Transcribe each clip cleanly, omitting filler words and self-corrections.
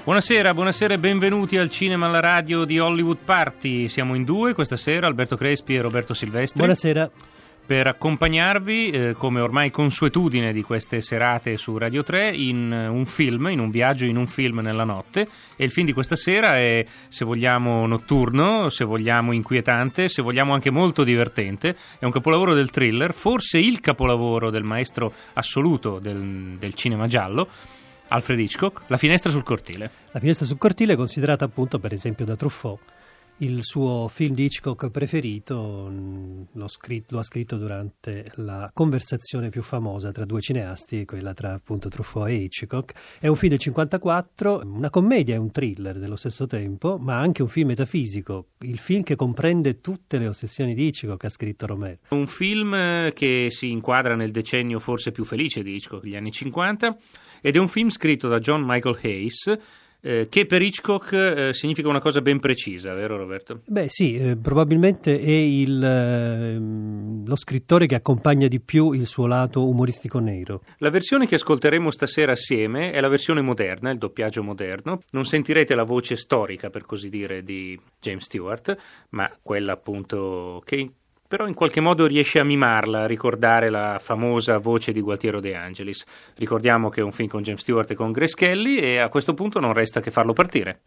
Buonasera e benvenuti al cinema alla radio di Hollywood Party. Siamo in due questa sera, Alberto Crespi e Roberto Silvestri. Buonasera. Per accompagnarvi, come ormai consuetudine di queste serate su Radio 3, in un viaggio in un film nella notte. E il film di questa sera è, se vogliamo, notturno, se vogliamo inquietante, se vogliamo anche molto divertente. È un capolavoro del thriller, forse il capolavoro del maestro assoluto del cinema giallo, Alfred Hitchcock, La finestra sul cortile. La finestra sul cortile è considerata appunto, per esempio, da Truffaut il suo film di Hitchcock preferito. Lo ha scritto durante la conversazione più famosa tra due cineasti, quella tra appunto Truffaut e Hitchcock. È un film del 1954, una commedia e un thriller nello stesso tempo, ma anche un film metafisico, il film che comprende tutte le ossessioni di Hitchcock, ha scritto Romero. Un film che si inquadra nel decennio forse più felice di Hitchcock, gli anni 50, ed è un film scritto da John Michael Hayes, che per Hitchcock significa una cosa ben precisa, vero Roberto? Beh sì, probabilmente è lo scrittore che accompagna di più il suo lato umoristico nero. La versione che ascolteremo stasera assieme è la versione moderna, il doppiaggio moderno. Non sentirete la voce storica, per così dire, di James Stewart, ma quella appunto che però in qualche modo riesce a mimarla, a ricordare la famosa voce di Gualtiero De Angelis. Ricordiamo che è un film con James Stewart e con Grace Kelly, e a questo punto non resta che farlo partire.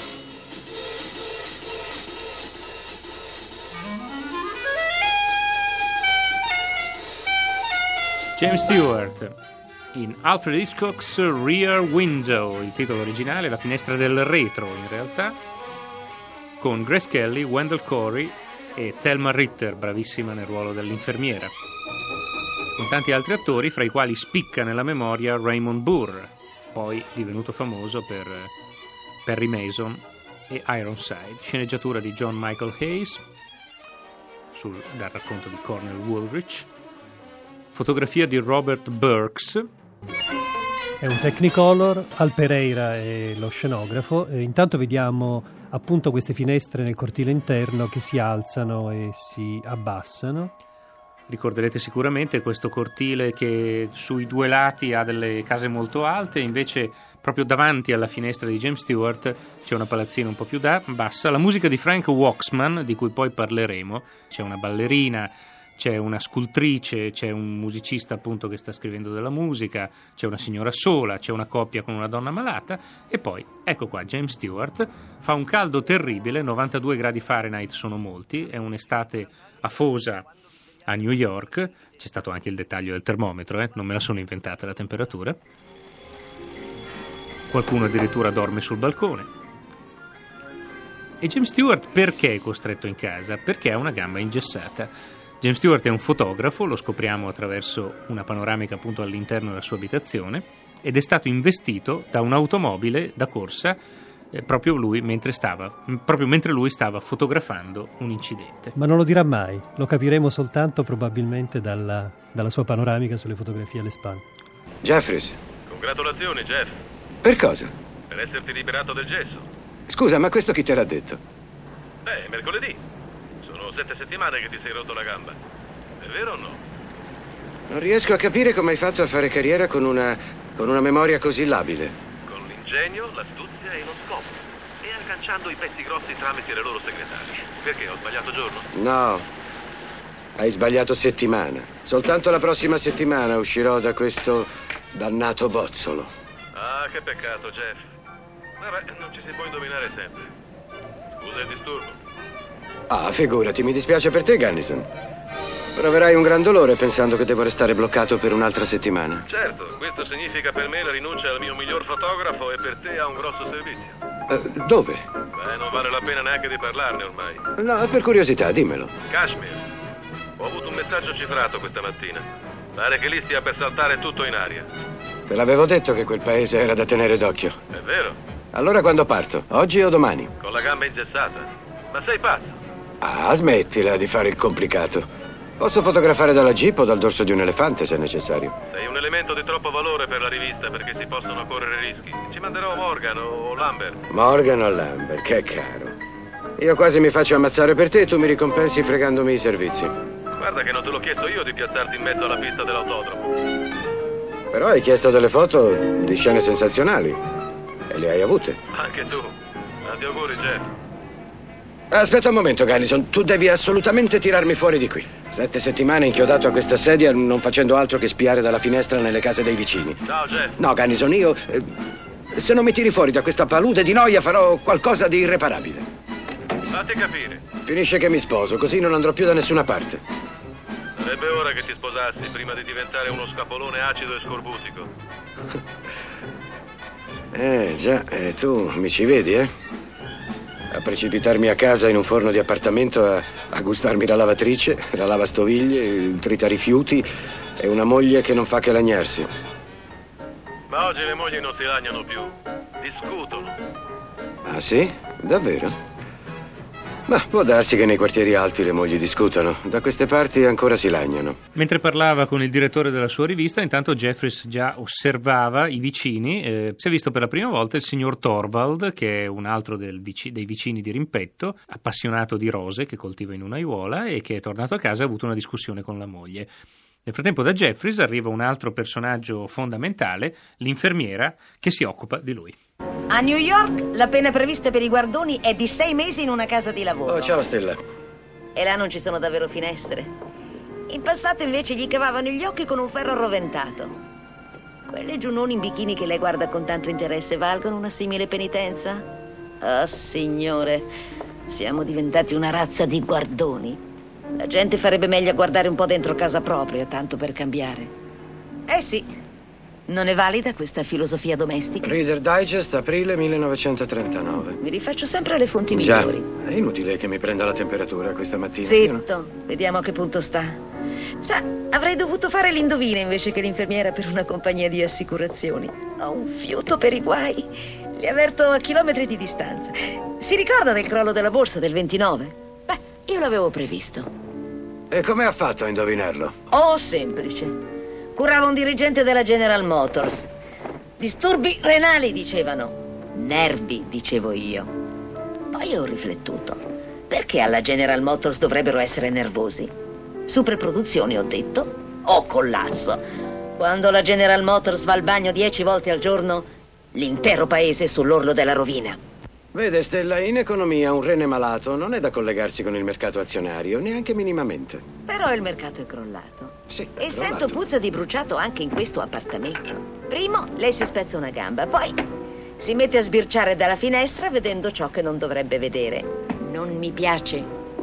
James Stewart in Alfred Hitchcock's Rear Window, il titolo originale, la finestra del retro in realtà, con Grace Kelly, Wendell Corey e Thelma Ritter, bravissima nel ruolo dell'infermiera, con tanti altri attori, fra i quali spicca nella memoria Raymond Burr, poi divenuto famoso per Perry Mason e Ironside. Sceneggiatura di John Michael Hayes, dal racconto di Cornel Woolrich. Fotografia di Robert Burks. È un Technicolor, Al Pereira è lo scenografo. Intanto vediamo appunto queste finestre nel cortile interno che si alzano e si abbassano. Ricorderete sicuramente questo cortile che sui due lati ha delle case molto alte, invece proprio davanti alla finestra di James Stewart c'è una palazzina un po' più bassa. La musica di Frank Waxman, di cui poi parleremo. C'è una ballerina, c'è una scultrice, c'è un musicista appunto che sta scrivendo della musica, c'è una signora sola, c'è una coppia con una donna malata, e poi ecco qua James Stewart. Fa un caldo terribile, 92 gradi Fahrenheit sono molti, è un'estate afosa a New York. C'è stato anche il dettaglio del termometro, non me la sono inventata la temperatura. Qualcuno addirittura dorme sul balcone. E James Stewart perché è costretto in casa? Perché ha una gamba ingessata. James Stewart è un fotografo, lo scopriamo attraverso una panoramica appunto all'interno della sua abitazione, ed è stato investito da un'automobile da corsa proprio mentre lui stava fotografando un incidente. Ma non lo dirà mai, lo capiremo soltanto probabilmente dalla sua panoramica sulle fotografie alle spalle. Jeffries. Congratulazioni, Jeff. Per cosa? Per esserti liberato del gesso. Scusa, ma questo chi te l'ha detto? Beh, mercoledì. Sono 7 settimane che ti sei rotto la gamba. È vero o no? Non riesco a capire come hai fatto a fare carriera con una memoria così labile. Con l'ingegno, l'astuzia e lo scopo. E agganciando i pezzi grossi tramite le loro segretarie. Perché ho sbagliato giorno? No, hai sbagliato settimana. Soltanto la prossima settimana uscirò da questo dannato bozzolo. Ah, che peccato, Jeff. Vabbè, non ci si può indovinare sempre. Scusa il disturbo. Ah, figurati, mi dispiace per te, Gunnison. Proverai un gran dolore pensando che devo restare bloccato per un'altra settimana. Certo, questo significa per me la rinuncia al mio miglior fotografo e per te a un grosso servizio. Dove? Beh, non vale la pena neanche di parlarne ormai. No, per curiosità, dimmelo. Kashmir. Ho avuto un messaggio cifrato questa mattina. Pare che lì stia per saltare tutto in aria. Te l'avevo detto che quel paese era da tenere d'occhio. È vero? Allora quando parto? Oggi o domani? Con la gamba ingessata. Ma sei pazzo? Ah, smettila di fare il complicato. Posso fotografare dalla jeep o dal dorso di un elefante se necessario. Sei un elemento di troppo valore per la rivista perché si possono correre rischi. Ci manderò Morgan o Lambert. Morgan o Lambert, che caro. Io quasi mi faccio ammazzare per te e tu mi ricompensi fregandomi i servizi. Guarda che non te l'ho chiesto io di piazzarti in mezzo alla pista dell'autodromo. Però hai chiesto delle foto di scene sensazionali. E le hai avute. Anche tu. Tanti auguri, Jeff. Aspetta un momento, Garrison. Tu devi assolutamente tirarmi fuori di qui. 7 settimane inchiodato a questa sedia, non facendo altro che spiare dalla finestra nelle case dei vicini. Ciao, Jeff. No, Garrison, io... se non mi tiri fuori da questa palude di noia, farò qualcosa di irreparabile. Fatti capire. Finisce che mi sposo, così non andrò più da nessuna parte. Sarebbe ora che ti sposassi prima di diventare uno scapolone acido e scorbutico. Già, tu mi ci vedi, eh? A precipitarmi a casa in un forno di appartamento a gustarmi la lavatrice, la lavastoviglie, il tritarifiuti e una moglie che non fa che lagnarsi. Ma oggi le mogli non si lagnano più, discutono. Ah sì? Davvero? Ma può darsi che nei quartieri alti le mogli discutano. Da queste parti ancora si lagnano. Mentre parlava con il direttore della sua rivista, intanto Jeffries già osservava i vicini. Si è visto per la prima volta il signor Torvald, che è un altro dei vicini di rimpetto, appassionato di rose che coltiva in un'aiuola e che è tornato a casa e ha avuto una discussione con la moglie. Nel frattempo da Jeffries arriva un altro personaggio fondamentale, l'infermiera che si occupa di lui. A New York la pena prevista per i guardoni è di 6 mesi in una casa di lavoro. Oh, ciao Stella. E là non ci sono davvero finestre. In passato invece gli cavavano gli occhi con un ferro arroventato. Quelle giunone in bikini che lei guarda con tanto interesse valgono una simile penitenza? Oh, signore, siamo diventati una razza di guardoni. La gente farebbe meglio a guardare un po' dentro casa propria, tanto per cambiare. Eh sì. Non è valida questa filosofia domestica? Reader Digest, aprile 1939. Mi rifaccio sempre alle fonti Già, migliori. è inutile che mi prenda la temperatura questa mattina. Zitto, vediamo a che punto sta. Sa, avrei dovuto fare l'indovina invece che l'infermiera per una compagnia di assicurazioni. Ho un fiuto per i guai. Li avverto a chilometri di distanza. Si ricorda del crollo della borsa del 29? Beh, io l'avevo previsto. E come ha fatto a indovinarlo? Oh, semplice. Curava un dirigente della General Motors. Disturbi renali, dicevano. Nervi, dicevo io. Poi ho riflettuto. Perché alla General Motors dovrebbero essere nervosi? Superproduzione, ho detto, o collasso. Quando la General Motors va al bagno 10 volte al giorno, l'intero paese è sull'orlo della rovina. Vede, Stella, in economia un rene malato non è da collegarsi con il mercato azionario, neanche minimamente. Però il mercato è crollato. Sì, è E crollato. sento puzza di bruciato anche in questo appartamento. Primo, lei si spezza una gamba, poi si mette a sbirciare dalla finestra vedendo ciò che non dovrebbe vedere. Non mi piace.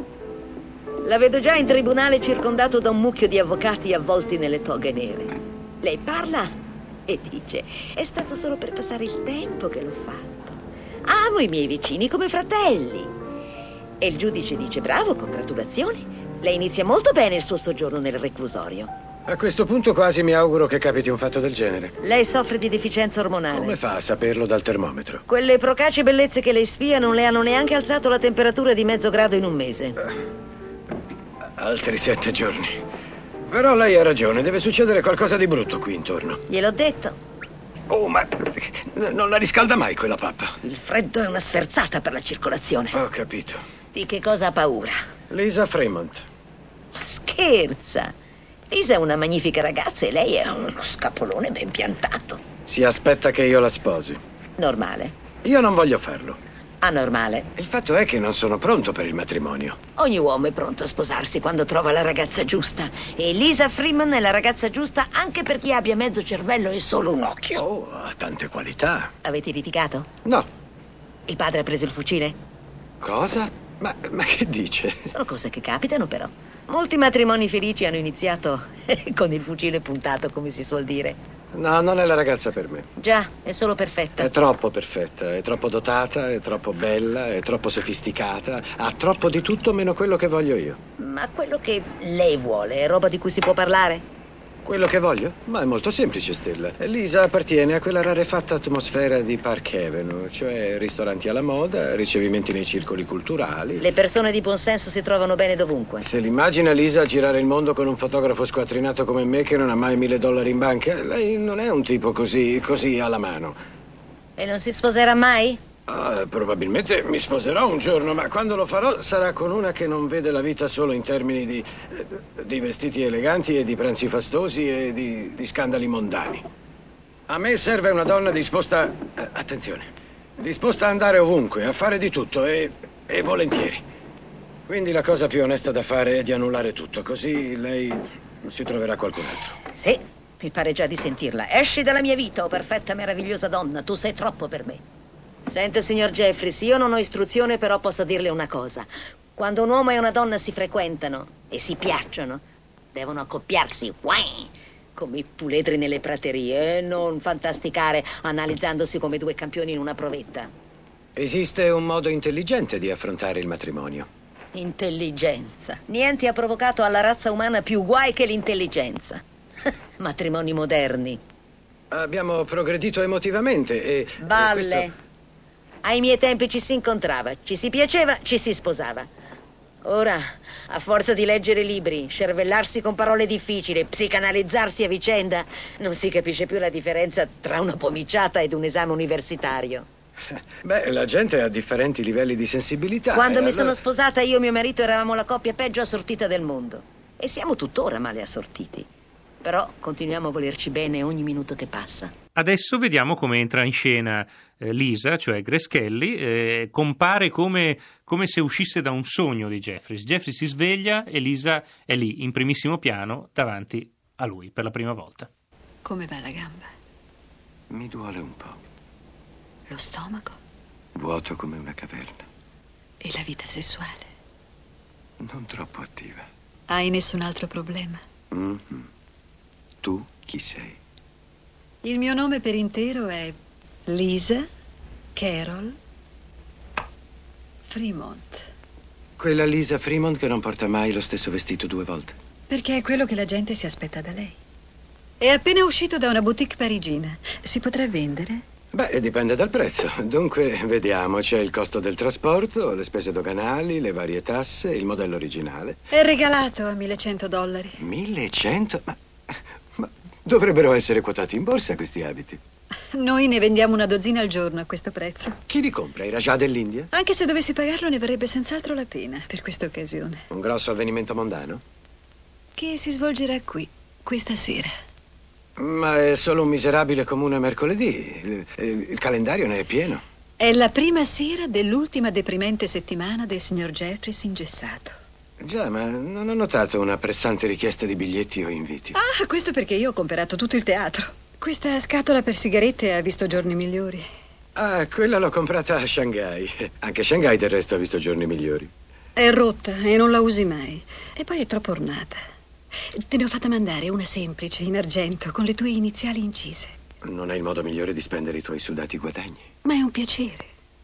La vedo già in tribunale circondato da un mucchio di avvocati avvolti nelle toghe nere. Lei parla e dice: è stato solo per passare il tempo che l'ho fatto. Amo i miei vicini come fratelli. E il giudice dice: bravo, congratulazioni. Lei inizia molto bene il suo soggiorno nel reclusorio. A questo punto quasi mi auguro che capiti un fatto del genere. Lei soffre di deficienza ormonale. Come fa a saperlo dal termometro? Quelle procaci bellezze che lei spia non le hanno neanche alzato la temperatura di mezzo grado in un mese. Altri 7 giorni. Però lei ha ragione, deve succedere qualcosa di brutto qui intorno. Gliel'ho detto. Oh, ma non la riscalda mai quella pappa. Il freddo è una sferzata per la circolazione. Ho capito. Di che cosa ha paura? Lisa Fremont. Ma scherza. Lisa è una magnifica ragazza e lei è uno scapolone ben piantato. Si aspetta che io la sposi. Normale. Io non voglio farlo. Anormale. Il fatto è che non sono pronto per il matrimonio. Ogni uomo è pronto a sposarsi quando trova la ragazza giusta. E Lisa Freeman è la ragazza giusta anche per chi abbia mezzo cervello e solo un occhio. Oh, ha tante qualità. Avete litigato? No. Il padre ha preso il fucile? Cosa? Ma che dice? Sono cose che capitano, però. Molti matrimoni felici hanno iniziato con il fucile puntato, come si suol dire. No, non è la ragazza per me. Già, è solo perfetta. È troppo perfetta, è troppo dotata, è troppo bella, è troppo sofisticata. Ha troppo di tutto meno quello che voglio io. Ma quello che lei vuole è roba di cui si può parlare? Quello che voglio? Ma è molto semplice, Stella. Lisa appartiene a quella rarefatta atmosfera di Park Avenue, cioè ristoranti alla moda, ricevimenti nei circoli culturali. Le persone di buon senso si trovano bene dovunque. Se l'immagina Lisa girare il mondo con un fotografo squattrinato come me che non ha mai $1000 in banca, lei non è un tipo così alla mano. E non si sposerà mai? Probabilmente mi sposerò un giorno, ma quando lo farò sarà con una che non vede la vita solo in termini di vestiti eleganti e di pranzi fastosi e di scandali mondani. A me serve una donna disposta... attenzione. Disposta a andare ovunque, a fare di tutto e volentieri. Quindi la cosa più onesta da fare è di annullare tutto, così lei si troverà qualcun altro. Sì, mi pare già di sentirla. Esci dalla mia vita, oh perfetta, meravigliosa donna. Tu sei troppo per me. Sente, signor Jeffries, io non ho istruzione, però posso dirle una cosa. Quando un uomo e una donna si frequentano e si piacciono, devono accoppiarsi, come i puledri nelle praterie, e non fantasticare analizzandosi come due campioni in una provetta. Esiste un modo intelligente di affrontare il matrimonio. Intelligenza. Niente ha provocato alla razza umana più guai che l'intelligenza. Matrimoni moderni. Abbiamo progredito emotivamente e... Balle. questo... Ai miei tempi ci si incontrava, ci si piaceva, ci si sposava. Ora, a forza di leggere libri, scervellarsi con parole difficili, psicanalizzarsi a vicenda, non si capisce più la differenza tra una pomiciata ed un esame universitario. Beh, la gente ha differenti livelli di sensibilità. Quando mi allora... sono sposata, io e mio marito eravamo la coppia peggio assortita del mondo. E siamo tuttora male assortiti. Però continuiamo a volerci bene ogni minuto che passa. Adesso vediamo come entra in scena Lisa, cioè Grace Kelly, compare come se uscisse da un sogno di Jeffries. Jeffries si sveglia e Lisa è lì, in primissimo piano, davanti a lui, per la prima volta. Come va la gamba? Mi duole un po'. Lo stomaco? Vuoto come una caverna. E la vita sessuale? Non troppo attiva. Hai nessun altro problema? Mm-hmm. Tu chi sei? Il mio nome per intero è Lisa Carol Fremont. Quella Lisa Fremont che non porta mai lo stesso vestito 2 volte. Perché è quello che la gente si aspetta da lei. È appena uscito da una boutique parigina. Si potrà vendere? Beh, dipende dal prezzo. Dunque, vediamo. C'è il costo del trasporto, le spese doganali, le varie tasse, il modello originale. È regalato a $1.100. 1.100? Ma dovrebbero essere quotati in borsa questi abiti. Noi ne vendiamo una dozzina al giorno a questo prezzo. Chi li compra? I Rajah dell'India? Anche se dovessi pagarlo ne varrebbe senz'altro la pena per questa occasione. Un grosso avvenimento mondano? Che si svolgerà qui, questa sera. Ma è solo un miserabile comune mercoledì. Il calendario ne è pieno. È la prima sera dell'ultima deprimente settimana del signor Jeffries ingessato. Già, ma non ho notato una pressante richiesta di biglietti o inviti. Ah, questo perché io ho comprato tutto il teatro. Questa scatola per sigarette ha visto giorni migliori. Ah, quella l'ho comprata a Shanghai. Anche Shanghai del resto ha visto giorni migliori. È rotta e non la usi mai. E poi è troppo ornata. Te ne ho fatta mandare una semplice, in argento, con le tue iniziali incise. Non è il modo migliore di spendere i tuoi sudati guadagni. Ma è un piacere.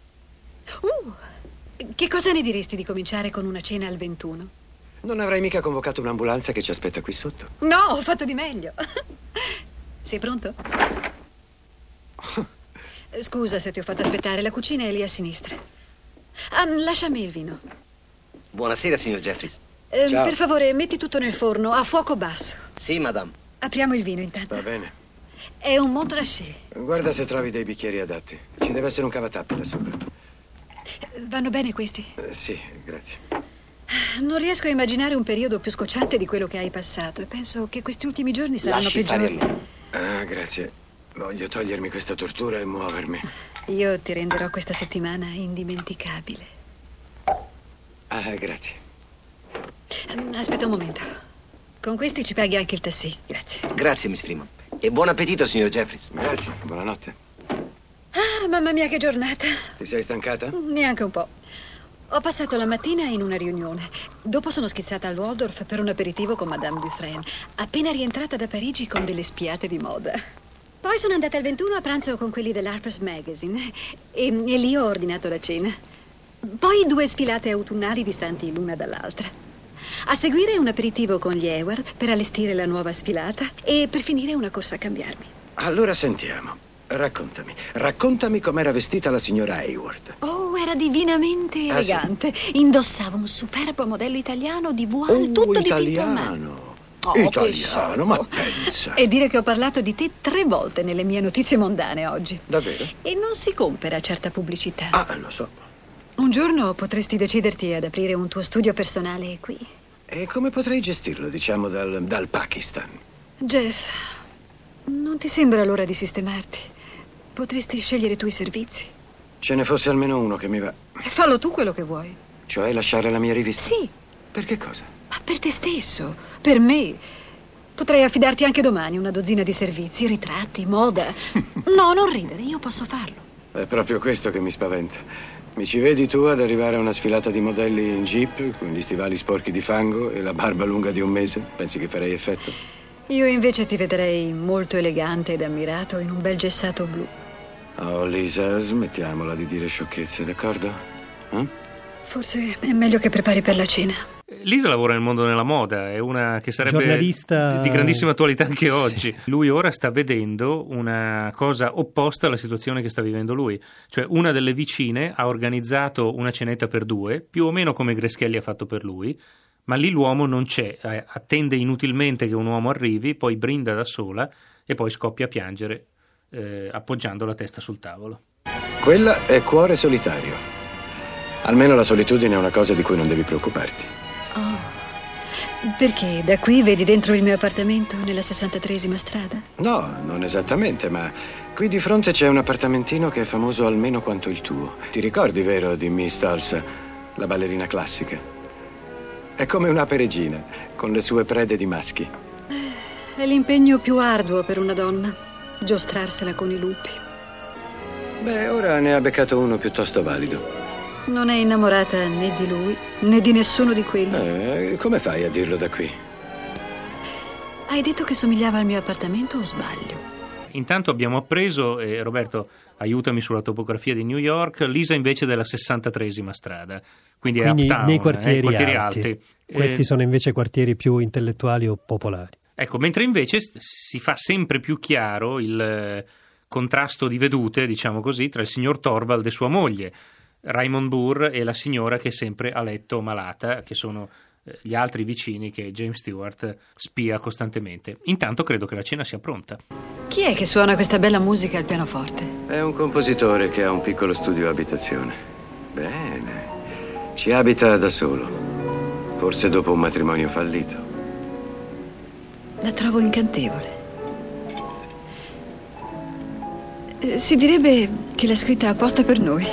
Che cosa ne diresti di cominciare con una cena al 21? Non avrai mica convocato un'ambulanza che ci aspetta qui sotto? No, ho fatto di meglio. Sei pronto? Scusa se ti ho fatto aspettare, la cucina è lì a sinistra. Lasciami il vino. Buonasera, signor Jeffries. Ciao. Per favore, metti tutto nel forno, a fuoco basso. Sì, madame. Apriamo il vino intanto. Va bene. È un Montrachet. Guarda se trovi dei bicchieri adatti. Ci deve essere un cavatappi là sopra. Vanno bene questi? Sì, grazie. Non riesco a immaginare un periodo più scocciante di quello che hai passato e penso che questi ultimi giorni saranno Lasci fare a peggiori. me. Ah, grazie. Voglio togliermi questa tortura e muovermi. Io ti renderò questa settimana indimenticabile. Ah, grazie. Aspetta un momento. Con questi ci paghi anche il tassì. Grazie. Grazie, Miss Fremont. E buon appetito, signor Jeffries. Grazie, buonanotte. Ah, mamma mia, che giornata. Ti sei stancata? Neanche un po'. Ho passato la mattina in una riunione. Dopo sono schizzata al Waldorf per un aperitivo con Madame Dufresne. Appena rientrata da Parigi con delle spiate di moda. Poi sono andata al 21 a pranzo con quelli dell'Harper's Magazine. E lì ho ordinato la cena. Poi 2 sfilate autunnali distanti l'una dall'altra. A seguire un aperitivo con gli Hayward per allestire la nuova sfilata. E per finire una corsa a cambiarmi. Allora sentiamo. Raccontami com'era vestita la signora Hayward. Oh, era divinamente Ah, elegante. Indossava un superbo modello italiano di voile, tutto dipinto a mano. Italiano. Oh, che Italiano, ma sciocco. pensa. E dire che ho parlato di te 3 volte nelle mie notizie mondane oggi. Davvero? E non si compra certa pubblicità. Ah, lo so. Un giorno potresti deciderti ad aprire un tuo studio personale qui. E come potrei gestirlo, diciamo, dal Pakistan? Jeff, non ti sembra l'ora di sistemarti? Potresti scegliere tu i servizi. Ce ne fosse almeno uno che mi va. Fallo tu quello che vuoi. Cioè lasciare la mia rivista? Sì. Per che cosa? Ma per te stesso, per me. Potrei affidarti anche domani una dozzina di servizi, ritratti, moda. No, non ridere, io posso farlo. È proprio questo che mi spaventa. Mi ci vedi tu ad arrivare a una sfilata di modelli in jeep, con gli stivali sporchi di fango e la barba lunga di un mese? Pensi che farei effetto? Io invece ti vedrei molto elegante ed ammirato in un bel gessato blu. Oh, Lisa, smettiamola di dire sciocchezze, d'accordo? Forse è meglio che prepari per la cena. Lisa lavora nel mondo della moda, è una che sarebbe giornalista di grandissima attualità anche oggi. Lui ora sta vedendo una cosa opposta alla situazione che sta vivendo lui. Cioè, una delle vicine ha organizzato una cenetta per due, più o meno come Greschelli ha fatto per lui, ma lì l'uomo non c'è, attende inutilmente che un uomo arrivi, poi brinda da sola e poi scoppia a piangere appoggiando la testa sul tavolo. Quella è cuore solitario. Almeno la solitudine è una cosa di cui non devi preoccuparti. Oh, perché da qui vedi dentro il mio appartamento nella 63esima strada? No, non esattamente, ma qui di fronte c'è un appartamentino che è famoso almeno quanto il tuo. Ti ricordi, vero, di Miss Tulsa, la ballerina classica? È come un'ape regina, con le sue prede di maschi. È l'impegno più arduo per una donna, giostrarsela con i lupi. Beh, ora ne ha beccato uno piuttosto valido. Non è innamorata né di lui né di nessuno di quelli. Come fai a dirlo da qui? Hai detto che somigliava al mio appartamento o sbaglio? Intanto abbiamo appreso, Roberto, aiutami sulla topografia di New York, Lisa invece della 63esima strada, quindi è uptown, nei quartieri alti. Questi sono invece quartieri più intellettuali o popolari. Ecco, mentre invece si fa sempre più chiaro il contrasto di vedute, diciamo così, tra il signor Torvald e sua moglie, Raymond Burr, e la signora che è sempre a letto malata, che sono gli altri vicini che James Stewart spia costantemente. Intanto credo che la cena sia pronta. Chi è che suona questa bella musica al pianoforte? È un compositore che ha un piccolo studio abitazione. Bene. Ci abita da solo. Forse dopo un matrimonio fallito. La trovo incantevole. Si direbbe che l'ha scritta apposta per noi.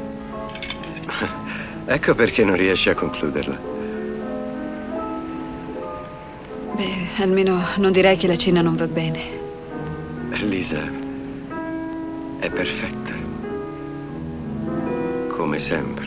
Ecco perché non riesci a concluderla. Beh, almeno non direi che la cena non va bene. Lisa è perfetta. Come sempre.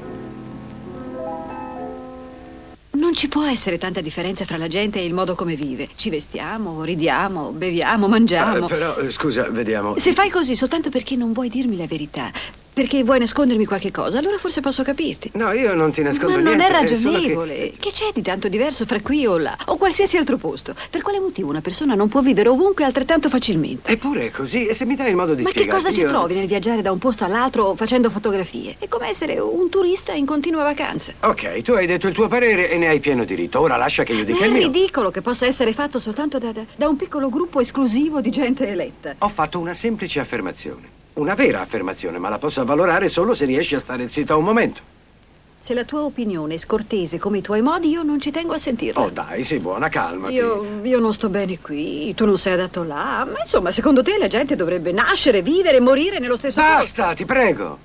Non ci può essere tanta differenza fra la gente e il modo come vive. Ci vestiamo, ridiamo, beviamo, mangiamo. Però, scusa, vediamo. Se fai così soltanto perché non vuoi dirmi la verità, perché vuoi nascondermi qualche cosa, allora forse posso capirti. No, io non ti nascondo niente. Ma non è ragionevole. Solo che c'è di tanto diverso fra qui o là, o qualsiasi altro posto? Per quale motivo una persona non può vivere ovunque altrettanto facilmente? Eppure è così, e se mi dai il modo di Ma spiegarti... che cosa ci trovi nel viaggiare da un posto all'altro facendo fotografie? È come essere un turista in continua vacanza. Ok, tu hai detto il tuo parere e ne hai pieno diritto. Ora lascia che io dica il È mio. ridicolo che possa essere fatto soltanto da un piccolo gruppo esclusivo di gente eletta. Ho fatto una semplice affermazione. Una vera affermazione, ma la posso avvalorare solo se riesci a stare zitto un momento. Se la tua opinione è scortese come i tuoi modi, io non ci tengo a sentirla. Oh dai, sei buona, calmati. Io non sto bene qui, tu non sei adatto là. Ma insomma, secondo te la gente dovrebbe nascere, vivere e morire nello stesso posto? Basta, ti prego.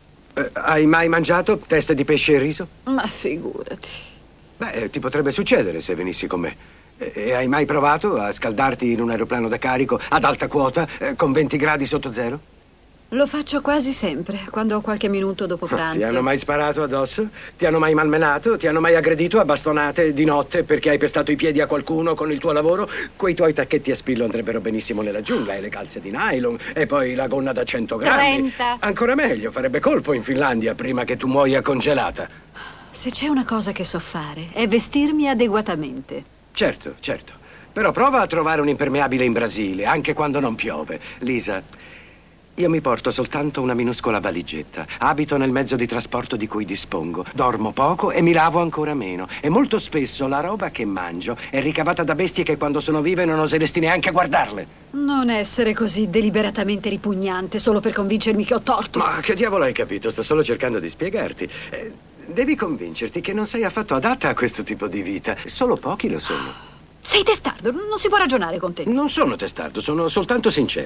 Hai mai mangiato teste di pesce e riso? Ma figurati. Beh, ti potrebbe succedere se venissi con me. E hai mai provato a scaldarti in un aeroplano da carico ad alta quota con 20 gradi sotto zero? Lo faccio quasi sempre, quando ho qualche minuto dopo pranzo. Ti hanno mai sparato addosso? Ti hanno mai malmenato? Ti hanno mai aggredito a bastonate di notte perché hai pestato i piedi a qualcuno con il tuo lavoro? Quei tuoi tacchetti a spillo andrebbero benissimo nella giungla, e le calze di nylon, e poi la gonna da 100 grammi. 30. Ancora meglio, farebbe colpo in Finlandia prima che tu muoia congelata. Se c'è una cosa che so fare, è vestirmi adeguatamente. Certo, certo. Però prova a trovare un impermeabile in Brasile, anche quando non piove. Lisa... io mi porto soltanto una minuscola valigetta. Abito nel mezzo di trasporto di cui dispongo. Dormo poco e mi lavo ancora meno. E molto spesso la roba che mangio è ricavata da bestie che quando sono vive non oseresti neanche guardarle. Non essere così deliberatamente ripugnante solo per convincermi che ho torto. Ma che diavolo hai capito? Sto solo cercando di spiegarti. Devi convincerti che non sei affatto adatta a questo tipo di vita. Solo pochi lo sono. Sei testardo, non si può ragionare con te. Non sono testardo, sono soltanto sincero.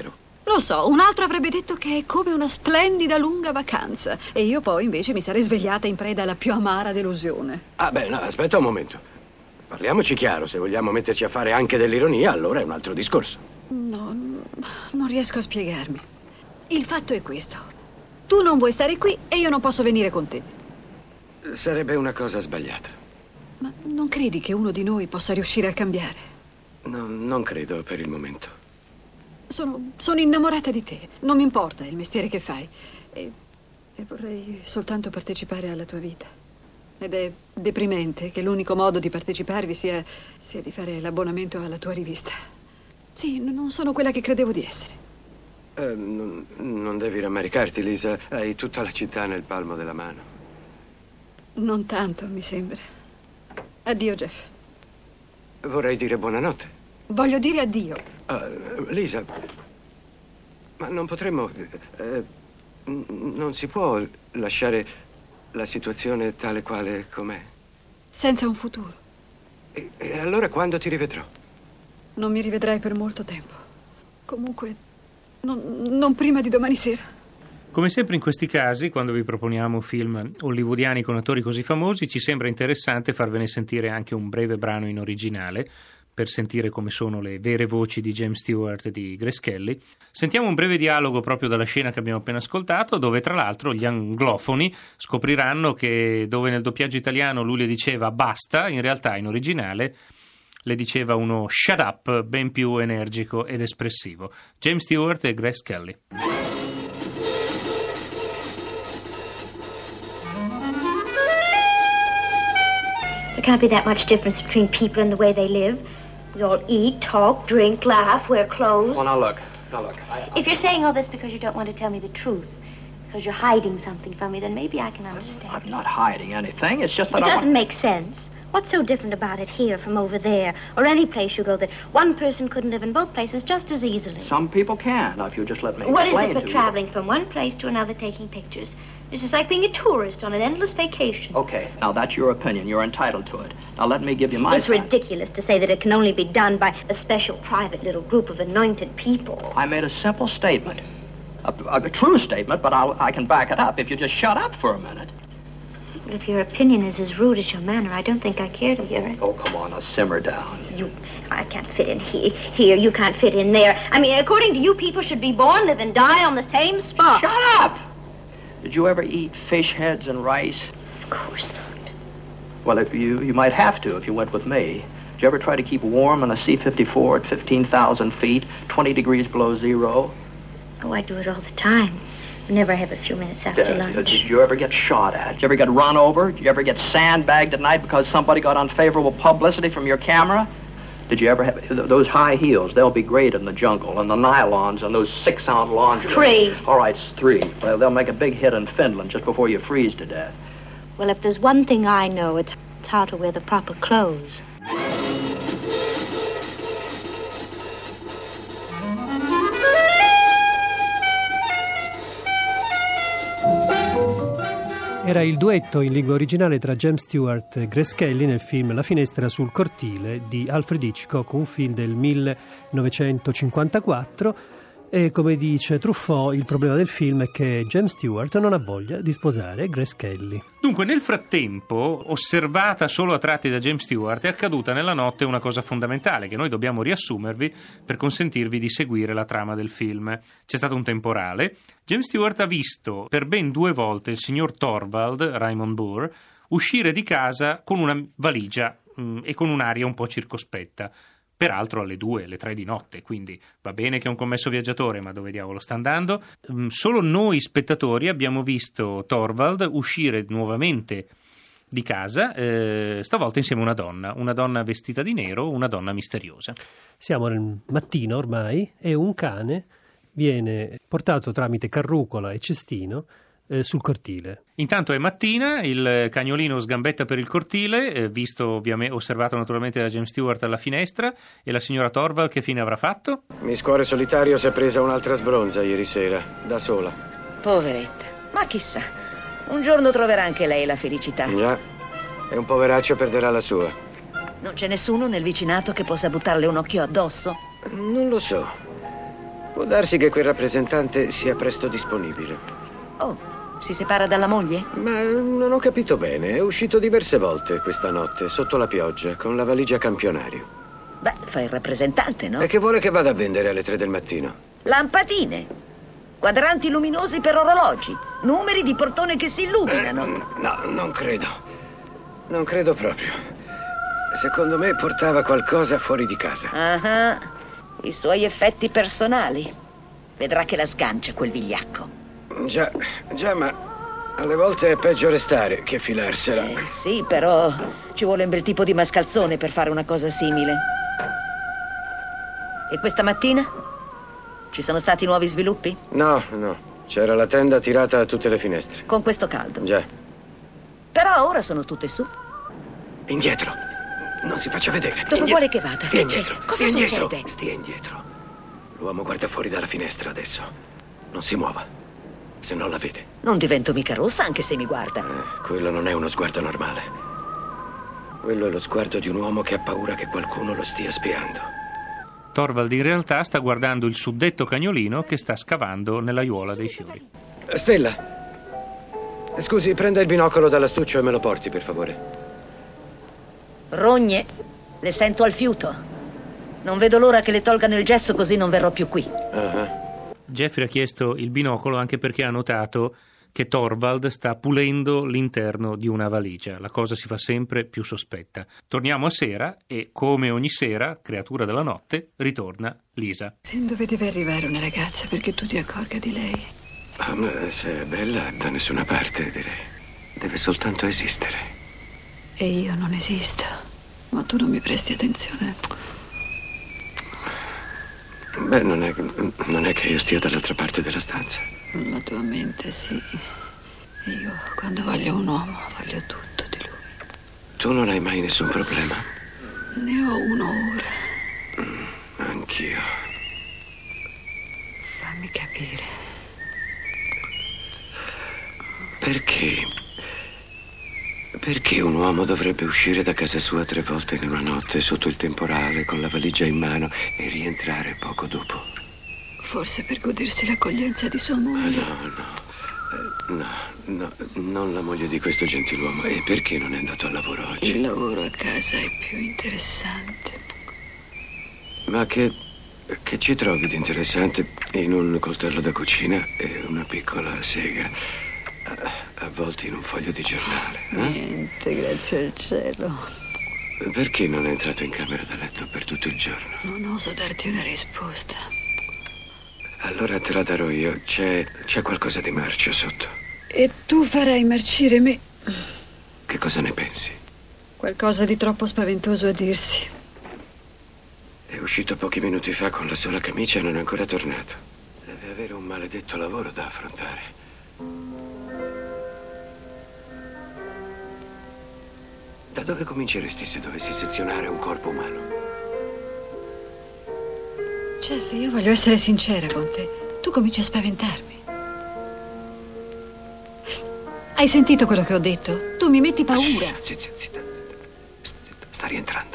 Lo so, un altro avrebbe detto che è come una splendida lunga vacanza. E io poi invece mi sarei svegliata in preda alla più amara delusione. Ah, beh, no, aspetta un momento. Parliamoci chiaro, se vogliamo metterci a fare anche dell'ironia, allora è un altro discorso. No, non riesco a spiegarmi. Il fatto è questo. Tu non vuoi stare qui e io non posso venire con te. Sarebbe una cosa sbagliata. Ma non credi che uno di noi possa riuscire a cambiare? No, non credo per il momento. Sono innamorata di te. Non mi importa il mestiere che fai. E vorrei soltanto partecipare alla tua vita. Ed è deprimente che l'unico modo di parteciparvi sia di fare l'abbonamento alla tua rivista. Sì, non sono quella che credevo di essere. Non devi rammaricarti, Lisa. Hai tutta la città nel palmo della mano. Non tanto, mi sembra. Addio, Jeff. Vorrei dire buonanotte. Voglio dire addio. Lisa, ma non potremmo... non si può lasciare la situazione tale quale com'è. Senza un futuro. E allora quando ti rivedrò? Non mi rivedrai per molto tempo. Comunque, non prima di domani sera. Come sempre in questi casi, quando vi proponiamo film hollywoodiani con attori così famosi, ci sembra interessante farvene sentire anche un breve brano in originale, per sentire come sono le vere voci di James Stewart e di Grace Kelly. Sentiamo un breve dialogo proprio dalla scena che abbiamo appena ascoltato, dove tra l'altro gli anglofoni scopriranno che dove nel doppiaggio italiano lui le diceva basta, in realtà in originale le diceva uno shut up ben più energico ed espressivo. James Stewart e Grace Kelly. There can't be that much difference between people and the way they live. We all eat, talk, drink, laugh, wear clothes. Well, now look. If you're saying all this because you don't want to tell me the truth, because you're hiding something from me, then maybe I can understand. I'm not hiding anything. It's just that It doesn't make sense. What's so different about it here from over there, or any place you go that one person couldn't live in both places just as easily? Some people can. Now, if you just let me What is explain it to but you. traveling from one place to another taking pictures? It's just like being a tourist on an endless vacation. Okay, now that's your opinion. You're entitled to it. Now let me give you my It's side. ridiculous to say that it can only be done by a special private little group of anointed people. I made a simple statement. A true statement, but I can back it up if you just shut up for a minute. But if your opinion is as rude as your manner, I don't think I care to hear it. Oh, come on, now simmer down. I can't fit in here. You can't fit in there. I mean, according to you, people should be born, live, and die on the same spot. Shut up! Did you ever eat fish heads and rice? Of course not. Well, if you might have to if you went with me. Did you ever try to keep warm on a C-54 at 15,000 feet, 20 degrees below zero? Oh, I do it all the time. Whenever I have a few minutes after lunch. Did you ever get shot at? Did you ever get run over? Did you ever get sandbagged at night because somebody got unfavorable publicity from your camera? Did you ever have those high heels? They'll be great in the jungle, and the nylons and those 6-ounce lingerie. 3. All right, it's 3. Well, they'll make a big hit in Finland just before you freeze to death. Well, if there's one thing I know, it's how to wear the proper clothes. Era il duetto in lingua originale tra James Stewart e Grace Kelly nel film La finestra sul cortile di Alfred Hitchcock, un film del 1954. E come dice Truffaut, il problema del film è che James Stewart non ha voglia di sposare Grace Kelly. Dunque, nel frattempo, osservata solo a tratti da James Stewart, è accaduta nella notte una cosa fondamentale che noi dobbiamo riassumervi per consentirvi di seguire la trama del film. C'è stato un temporale. James Stewart ha visto per ben 2 volte il signor Thorvald, Raymond Burr, uscire di casa con una valigia e con un'aria un po' circospetta. Peraltro alle 2, alle 3 di notte, quindi va bene che è un commesso viaggiatore, ma dove diavolo sta andando? Solo noi spettatori abbiamo visto Thorvald uscire nuovamente di casa, stavolta insieme a una donna vestita di nero, una donna misteriosa. Siamo nel mattino ormai e un cane viene portato tramite carrucola e cestino sul cortile. Intanto è mattina, il cagnolino sgambetta per il cortile, osservato naturalmente da James Stewart alla finestra, e la signora Thorvald che fine avrà fatto? Miss Cuore Solitario si è presa un'altra sbronza ieri sera, da sola. Poveretta, ma chissà, un giorno troverà anche lei la felicità. Già, e un poveraccio perderà la sua. Non c'è nessuno nel vicinato che possa buttarle un occhio addosso? Non lo so. Può darsi che quel rappresentante sia presto disponibile. Oh, si separa dalla moglie? Ma non ho capito bene. È uscito diverse volte questa notte, sotto la pioggia, con la valigia campionario. Beh, fa il rappresentante, no? E che vuole che vada a vendere alle 3 del mattino? Lampadine, quadranti luminosi per orologi, numeri di portone che si illuminano. No, non credo. Non credo proprio. Secondo me portava qualcosa fuori di casa. Ah, i suoi effetti personali. Vedrà che la sgancia quel vigliacco. Già, ma alle volte è peggio restare che filarsela. Sì, però ci vuole un bel tipo di mascalzone per fare una cosa simile. E questa mattina? Ci sono stati nuovi sviluppi? No. C'era la tenda tirata a tutte le finestre. Con questo caldo? Già. Però ora sono tutte su. Indietro. Non si faccia vedere. Dove vuole che vada? Stia indietro. Cosa succede? Stia indietro. L'uomo guarda fuori dalla finestra adesso. Non si muova. Se non la vede. Non divento mica rossa anche se mi guarda. Quello non è uno sguardo normale. Quello è lo sguardo di un uomo che ha paura che qualcuno lo stia spiando. Torvald in realtà sta guardando il suddetto cagnolino che sta scavando nell'aiuola dei fiori. Stella, scusi, prenda il binocolo dall'astuccio e me lo porti, per favore. Rogne, le sento al fiuto. Non vedo l'ora che le tolgano il gesso, così non verrò più qui. Jeffrey ha chiesto il binocolo anche perché ha notato che Torvald sta pulendo l'interno di una valigia. La cosa si fa sempre più sospetta. Torniamo a sera e, come ogni sera, creatura della notte, ritorna Lisa. Dove deve arrivare una ragazza perché tu ti accorga di lei? Ma se è bella, da nessuna parte, direi. Deve soltanto esistere. E io non esisto. Ma tu non mi presti attenzione. Beh, non è che io stia dall'altra parte della stanza. La tua mente, sì. E io, quando voglio un uomo, voglio tutto di lui. Tu non hai mai nessun problema? Ne ho uno ora. Anch'io. Fammi capire. Perché un uomo dovrebbe uscire da casa sua 3 volte in una notte sotto il temporale con la valigia in mano e rientrare poco dopo? Forse per godersi l'accoglienza di sua moglie. No, non la moglie di questo gentiluomo. E perché non è andato al lavoro oggi? Il lavoro a casa è più interessante. Ma che ci trovi di interessante in un coltello da cucina e una piccola sega avvolti in un foglio di giornale? Niente, grazie al cielo. Perché non è entrato in camera da letto per tutto il giorno? Non oso darti una risposta. Allora te la darò io. C'è qualcosa di marcio sotto. E tu farai marcire me. Che cosa ne pensi? Qualcosa di troppo spaventoso a dirsi. È uscito pochi minuti fa con la sola camicia e non è ancora tornato. Deve avere un maledetto lavoro da affrontare. Da dove cominceresti se dovessi sezionare un corpo umano? Jeff, io voglio essere sincera con te. Tu cominci a spaventarmi. Hai sentito quello che ho detto? Tu mi metti paura. Zitta. Sta rientrando.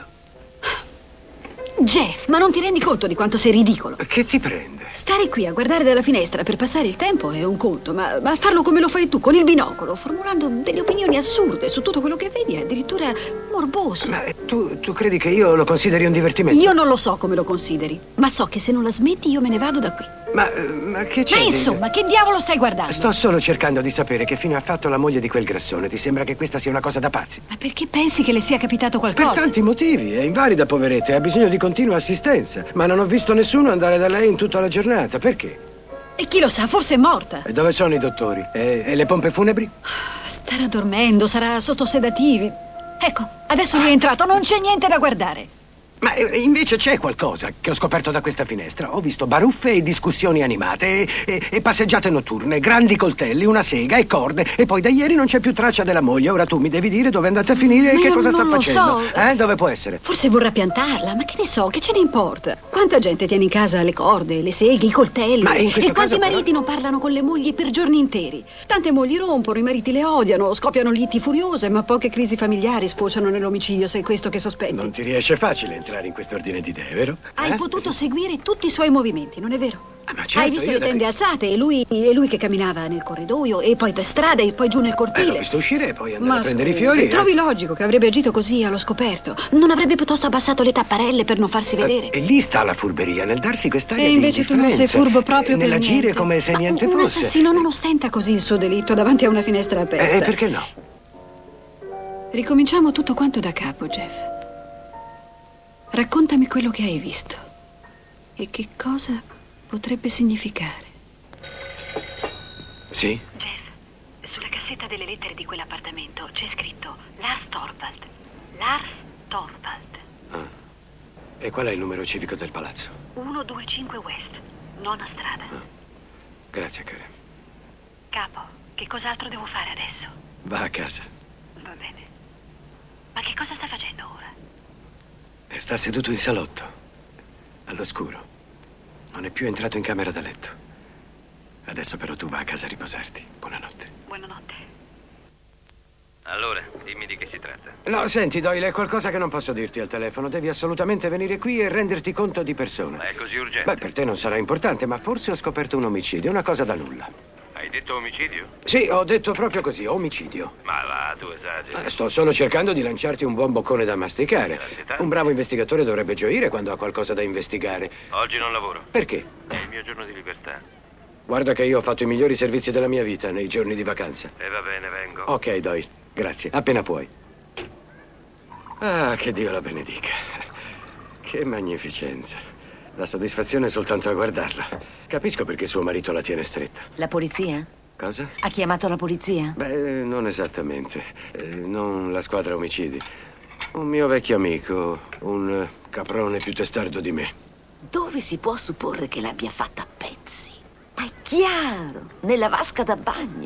Jeff, ma non ti rendi conto di quanto sei ridicolo? Che ti prende? Stare qui a guardare dalla finestra per passare il tempo è un conto, ma farlo come lo fai tu, con il binocolo, formulando delle opinioni assurde su tutto quello che vedi, è addirittura morboso. Ma tu credi che io lo consideri un divertimento? Io non lo so come lo consideri, ma so che se non la smetti io me ne vado da qui. Ma che c'è? Ma insomma, che diavolo stai guardando? Sto solo cercando di sapere che fine ha fatto la moglie di quel grassone. Ti sembra che questa sia una cosa da pazzi? Ma perché pensi che le sia capitato qualcosa? Per tanti motivi, è invalida, poveretta, ha bisogno di continua assistenza. Ma non ho visto nessuno andare da lei in tutta la giornata, perché? E chi lo sa, forse è morta. E dove sono i dottori? E le pompe funebri? Starà dormendo, sarà sotto sedativi. Ecco, adesso lui è entrato, non c'è niente da guardare. Ma invece c'è qualcosa che ho scoperto da questa finestra. Ho visto baruffe e discussioni animate e passeggiate notturne, grandi coltelli, una sega e corde. E poi da ieri non c'è più traccia della moglie. Ora tu mi devi dire dove è andata a finire e che cosa sta facendo. So. Dove può essere? Forse vorrà piantarla, ma che ne so, che ce ne importa? Quanta gente tiene in casa le corde, le seghe, i coltelli? Ma in questo e quanti caso mariti non parlano con le mogli per giorni interi? Tante mogli rompono, i mariti le odiano, scoppiano liti furiose, ma poche crisi familiari sfociano nell'omicidio, se è questo che sospetti. Non ti riesce facile entrare in questo ordine di idee, vero? Hai potuto seguire tutti i suoi movimenti, non è vero? Ma certo, Hai visto le tende alzate e lui che camminava nel corridoio e poi per strada e poi giù nel cortile. L'ho visto uscire e poi andare Ma a prendere i scusi, fiori. trovi logico che avrebbe agito così allo scoperto? Non avrebbe piuttosto abbassato le tapparelle per non farsi vedere? E lì sta la furberia, nel darsi quest'aria E di invece tu non sei indifferenza, furbo proprio per nell'agire niente. come se niente Un fosse. assassino non ostenta così il suo delitto davanti a una finestra aperta. Perché no? Ricominciamo tutto quanto da capo, Jeff. Raccontami quello che hai visto e che cosa potrebbe significare. Sì? Jeff, sulla cassetta delle lettere di quell'appartamento c'è scritto Lars Torvald. Lars Torvald. Ah. E qual è il numero civico del palazzo? 125 West, nona strada. Ah. Grazie, Karen. Capo, che cos'altro devo fare adesso? Va a casa. Va bene. Ma che cosa sta facendo ora? Sta seduto in salotto, all'oscuro. Non è più entrato in camera da letto. Adesso però tu va a casa a riposarti. Buonanotte. Buonanotte. Allora, dimmi di che si tratta. No, senti, Doyle, è qualcosa che non posso dirti al telefono. Devi assolutamente venire qui e renderti conto di persona. Ma è così urgente? Beh, per te non sarà importante, ma forse ho scoperto un omicidio, una cosa da nulla. Hai detto omicidio? Sì, ho detto proprio così, omicidio. Ma va, tu esageri. Sto solo cercando di lanciarti un buon boccone da masticare. Grazie tanto. Un bravo investigatore dovrebbe gioire quando ha qualcosa da investigare. Oggi non lavoro. Perché? È il mio giorno di libertà. Guarda che io ho fatto i migliori servizi della mia vita nei giorni di vacanza. E va bene, vengo. Ok, Doyle, grazie. Appena puoi. Ah, che Dio la benedica. Che magnificenza. La soddisfazione è soltanto a guardarla. Capisco perché suo marito la tiene stretta. La polizia? Cosa? Ha chiamato la polizia? Beh, non esattamente. Non la squadra omicidi. Un mio vecchio amico, un caprone più testardo di me. Dove si può supporre che l'abbia fatta a pezzi? Ma è chiaro, nella vasca da bagno.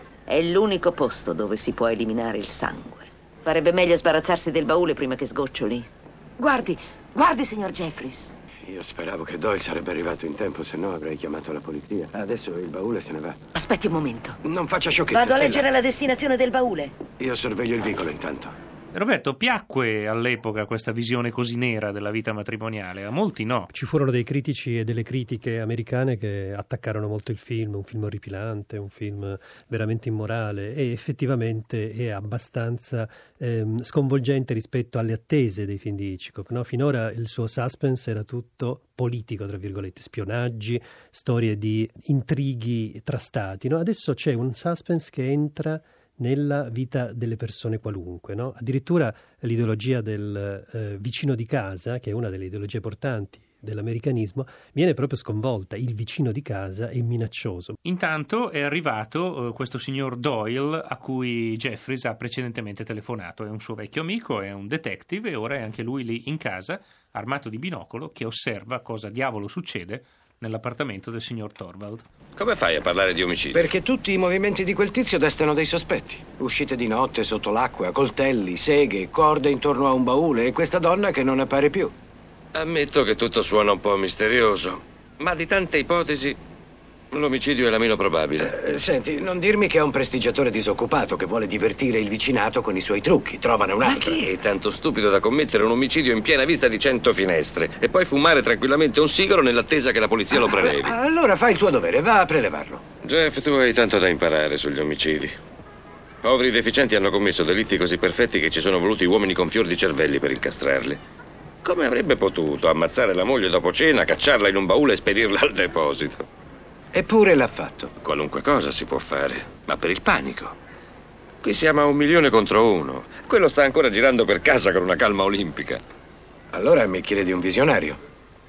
È l'unico posto dove si può eliminare il sangue. Farebbe meglio sbarazzarsi del baule prima che sgoccioli. Guardi, signor Jeffries. Io speravo che Doyle sarebbe arrivato in tempo, se no avrei chiamato la polizia. Adesso il baule se ne va. Aspetti un momento. Non faccia sciocchezze, Vado a Stella. leggere la destinazione del baule. Io sorveglio il vicolo intanto. Roberto, piacque all'epoca questa visione così nera della vita matrimoniale? A molti no. Ci furono dei critici e delle critiche americane che attaccarono molto il film, un film orripilante, un film veramente immorale, e effettivamente è abbastanza sconvolgente rispetto alle attese dei film di Hitchcock, no? Finora il suo suspense era tutto politico, tra virgolette, spionaggi, storie di intrighi tra stati, no? Adesso c'è un suspense che entra nella vita delle persone qualunque, no? Addirittura l'ideologia del vicino di casa, che è una delle ideologie portanti dell'americanismo, viene proprio sconvolta. Il vicino di casa è minaccioso. Intanto è arrivato questo signor Doyle a cui Jeffries ha precedentemente telefonato. È un suo vecchio amico, è un detective e ora è anche lui lì in casa, armato di binocolo, che osserva cosa diavolo succede nell'appartamento del signor Torvald. Come fai a parlare di omicidio? Perché tutti i movimenti di quel tizio destano dei sospetti. Uscite di notte sotto l'acqua, coltelli, seghe, corde intorno a un baule e questa donna che non appare più. Ammetto che tutto suona un po' misterioso, ma di tante ipotesi l'omicidio è la meno probabile. Senti, non dirmi che è un prestigiatore disoccupato che vuole divertire il vicinato con i suoi trucchi. Trovane un Ma altro. chi è tanto stupido da commettere un omicidio in piena vista di 100 finestre e poi fumare tranquillamente un sigaro nell'attesa che la polizia lo prelevi? Allora fai il tuo dovere, va a prelevarlo. Jeff, tu hai tanto da imparare sugli omicidi. Poveri deficienti hanno commesso delitti così perfetti che ci sono voluti uomini con fior di cervelli per incastrarli. Come avrebbe potuto ammazzare la moglie dopo cena, cacciarla in un baule e spedirla al deposito? Eppure l'ha fatto. Qualunque cosa si può fare, ma per il panico. Qui siamo a 1.000.000 contro 1. Quello sta ancora girando per casa con una calma olimpica. Allora mi chiedi un visionario.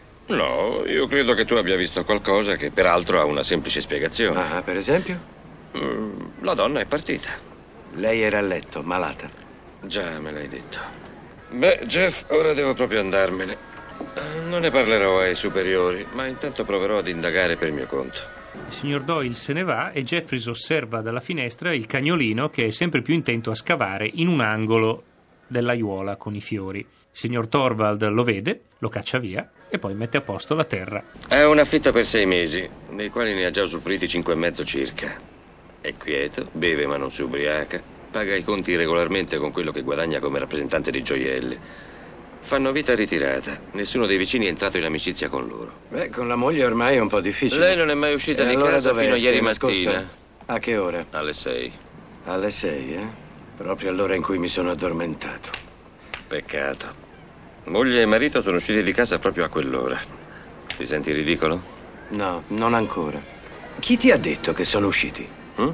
No, io credo che tu abbia visto qualcosa che peraltro ha una semplice spiegazione. Ah, per esempio? La donna è partita. Lei era a letto, malata. Già, me l'hai detto. Beh, Jeff, ora devo proprio andarmene. Non ne parlerò ai superiori, ma intanto proverò ad indagare per mio conto. Il signor Doyle se ne va e Jeffries osserva dalla finestra il cagnolino che è sempre più intento a scavare in un angolo dell'aiuola con i fiori. Il signor Torvald lo vede, lo caccia via e poi mette a posto la terra. È un affitto per 6 mesi, dei quali ne ha già usufruiti 5,5 circa. È quieto, beve ma non si ubriaca, paga i conti regolarmente con quello che guadagna come rappresentante di gioielli. Fanno vita ritirata. Nessuno dei vicini è entrato in amicizia con loro. Beh, con la moglie ormai è un po' difficile. Lei non è mai uscita di allora casa dov'è? fino a ieri Si è nascosta? mattina. A che ora? Alle 6. Alle 6, eh? Proprio all'ora in cui mi sono addormentato. Peccato. Moglie e marito sono usciti di casa proprio a quell'ora. Ti senti ridicolo? No, non ancora. Chi ti ha detto che sono usciti?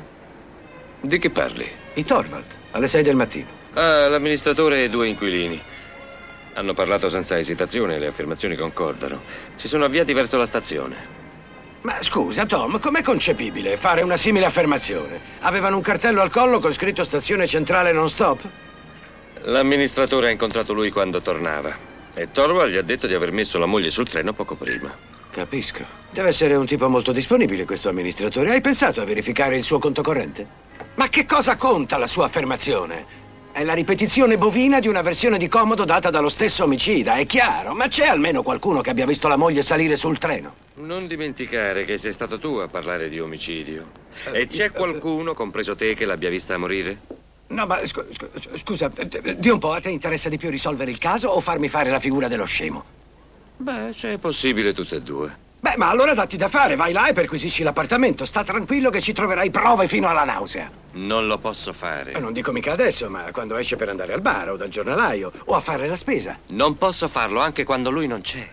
Di che parli? I Torvald, alle 6 del mattino. Ah, l'amministratore e 2 inquilini. Hanno parlato senza esitazione, le affermazioni concordano. Si sono avviati verso la stazione. Ma scusa, Tom, com'è concepibile fare una simile affermazione? Avevano un cartello al collo con scritto stazione centrale non stop? L'amministratore ha incontrato lui quando tornava e Torvald gli ha detto di aver messo la moglie sul treno poco prima. Capisco. Deve essere un tipo molto disponibile questo amministratore. Hai pensato a verificare il suo conto corrente? Ma che cosa conta la sua affermazione? È la ripetizione bovina di una versione di comodo data dallo stesso omicida, è chiaro. Ma c'è almeno qualcuno che abbia visto la moglie salire sul treno? Non dimenticare che sei stato tu a parlare di omicidio. E c'è qualcuno, compreso te, che l'abbia vista morire? No, ma scusa, di un po', a te interessa di più risolvere il caso o farmi fare la figura dello scemo? Beh, c'è possibile tutte e due. Beh, ma allora datti da fare, vai là e perquisisci l'appartamento. Sta tranquillo che ci troverai prove fino alla nausea. Non lo posso fare. Non dico mica adesso, ma quando esce per andare al bar o dal giornalaio o a fare la spesa. Non posso farlo anche quando lui non c'è.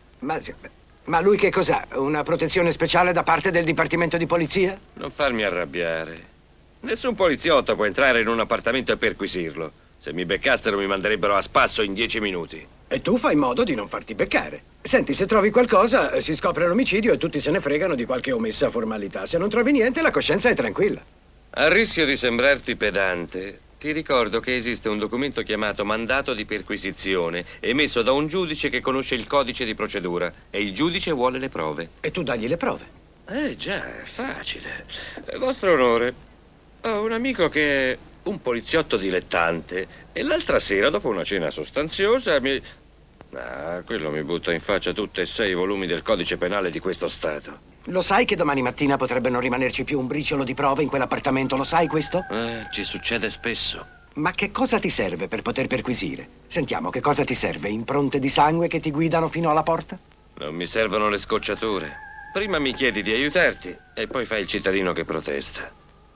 Ma lui che cos'ha? Una protezione speciale da parte del Dipartimento di Polizia? Non farmi arrabbiare. Nessun poliziotto può entrare in un appartamento e perquisirlo. Se mi beccassero mi manderebbero a spasso in 10 minuti. E tu fai in modo di non farti beccare. Senti, se trovi qualcosa, si scopre l'omicidio e tutti se ne fregano di qualche omessa formalità. Se non trovi niente, la coscienza è tranquilla. A rischio di sembrarti pedante, ti ricordo che esiste un documento chiamato mandato di perquisizione, emesso da un giudice che conosce il codice di procedura, e il giudice vuole le prove. E tu dagli le prove? Già, è facile. Vostro onore, ho un amico che è un poliziotto dilettante e l'altra sera, dopo una cena sostanziosa, quello mi butta in faccia tutti e 6 volumi del codice penale di questo Stato. Lo sai che domani mattina potrebbe non rimanerci più un briciolo di prove in quell'appartamento? Lo sai questo? Ci succede spesso. Ma che cosa ti serve per poter perquisire? Sentiamo, che cosa ti serve? Impronte di sangue che ti guidano fino alla porta? Non mi servono le scocciature. Prima mi chiedi di aiutarti e poi fai il cittadino che protesta.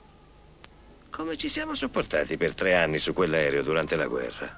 Come ci siamo sopportati per 3 anni su quell'aereo durante la guerra?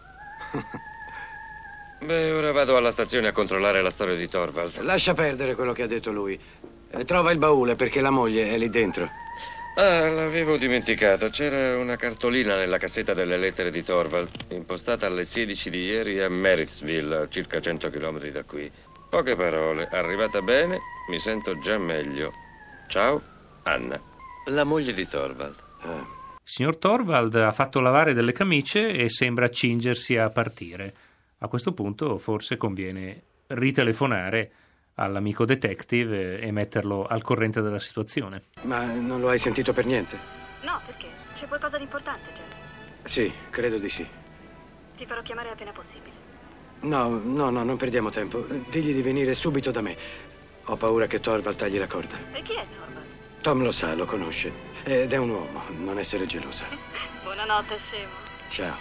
Beh, ora vado alla stazione a controllare la storia di Torvald. Lascia perdere quello che ha detto lui. Trova il baule perché la moglie è lì dentro. L'avevo dimenticato. C'era una cartolina nella cassetta delle lettere di Torvald, impostata alle 16 di ieri a Marysville, a circa 100 chilometri da qui. Poche parole. Arrivata bene, mi sento già meglio. Ciao, Anna, la moglie di Torvald. Il signor Torvald ha fatto lavare delle camicie e sembra accingersi a partire. A questo punto forse conviene ritelefonare all'amico detective e metterlo al corrente della situazione. Ma non lo hai sentito per niente? No, perché? C'è qualcosa di importante, Jeff? Sì, credo di sì. Ti farò chiamare appena possibile. No, non perdiamo tempo. Digli di venire subito da me. Ho paura che Torvald tagli la corda. E chi è Torvald? Tom lo sa, lo conosce. Ed è un uomo, non essere gelosa. Buonanotte, scemo. Ciao.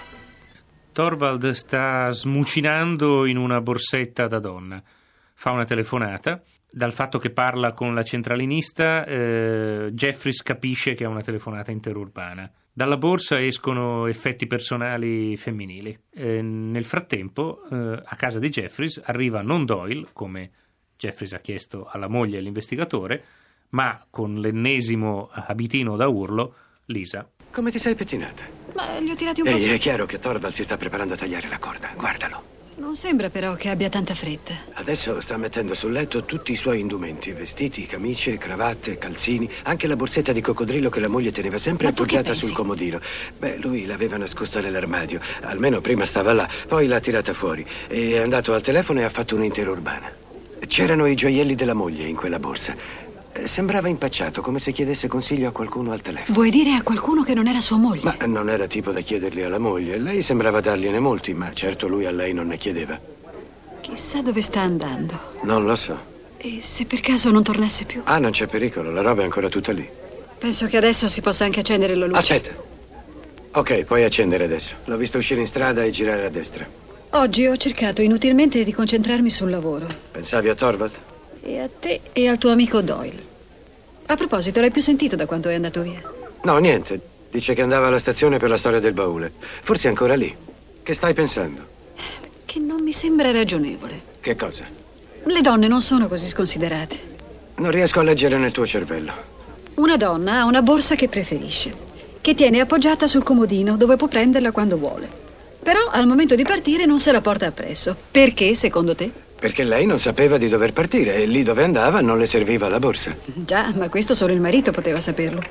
Torvald sta smucinando in una borsetta da donna. Fa una telefonata. Dal fatto che parla con la centralinista, Jeffries capisce che è una telefonata interurbana. Dalla borsa escono effetti personali femminili. Nel frattempo, a casa di Jeffries arriva non Doyle, come Jeffries ha chiesto alla moglie e all'investigatore, ma con l'ennesimo abitino da urlo, Lisa. Come ti sei pettinata? Ma gli ho tirati un po'. È chiaro che Torvald si sta preparando a tagliare la corda. Guardalo. Non sembra però che abbia tanta fretta. Adesso sta mettendo sul letto tutti i suoi indumenti, vestiti, camicie, cravatte, calzini, anche la borsetta di coccodrillo che la moglie teneva sempre appoggiata sul comodino. Beh, lui l'aveva nascosta nell'armadio, almeno prima stava là, poi l'ha tirata fuori. È andato al telefono e ha fatto un'intera urbana. C'erano i gioielli della moglie in quella borsa. Sembrava impacciato, come se chiedesse consiglio a qualcuno al telefono. Vuoi dire a qualcuno che non era sua moglie? Ma non era tipo da chiederli alla moglie. Lei sembrava dargliene molti, ma certo lui a lei non ne chiedeva. Chissà dove sta andando. Non lo so. E se per caso non tornasse più? Non c'è pericolo, la roba è ancora tutta lì. Penso che adesso si possa anche accendere la luce. Aspetta. Ok, puoi accendere adesso. L'ho visto uscire in strada e girare a destra. Oggi ho cercato inutilmente di concentrarmi sul lavoro. Pensavi a Torvald? E a te e al tuo amico Doyle. A proposito, l'hai più sentito da quando è andato via? No, niente. Dice che andava alla stazione per la storia del baule. Forse è ancora lì. Che stai pensando? Che non mi sembra ragionevole. Che cosa? Le donne non sono così sconsiderate. Non riesco a leggere nel tuo cervello. Una donna ha una borsa che preferisce, che tiene appoggiata sul comodino dove può prenderla quando vuole. Però al momento di partire non se la porta appresso. Perché, secondo te? Perché lei non sapeva di dover partire e lì dove andava non le serviva la borsa. Già, ma questo solo il marito poteva saperlo.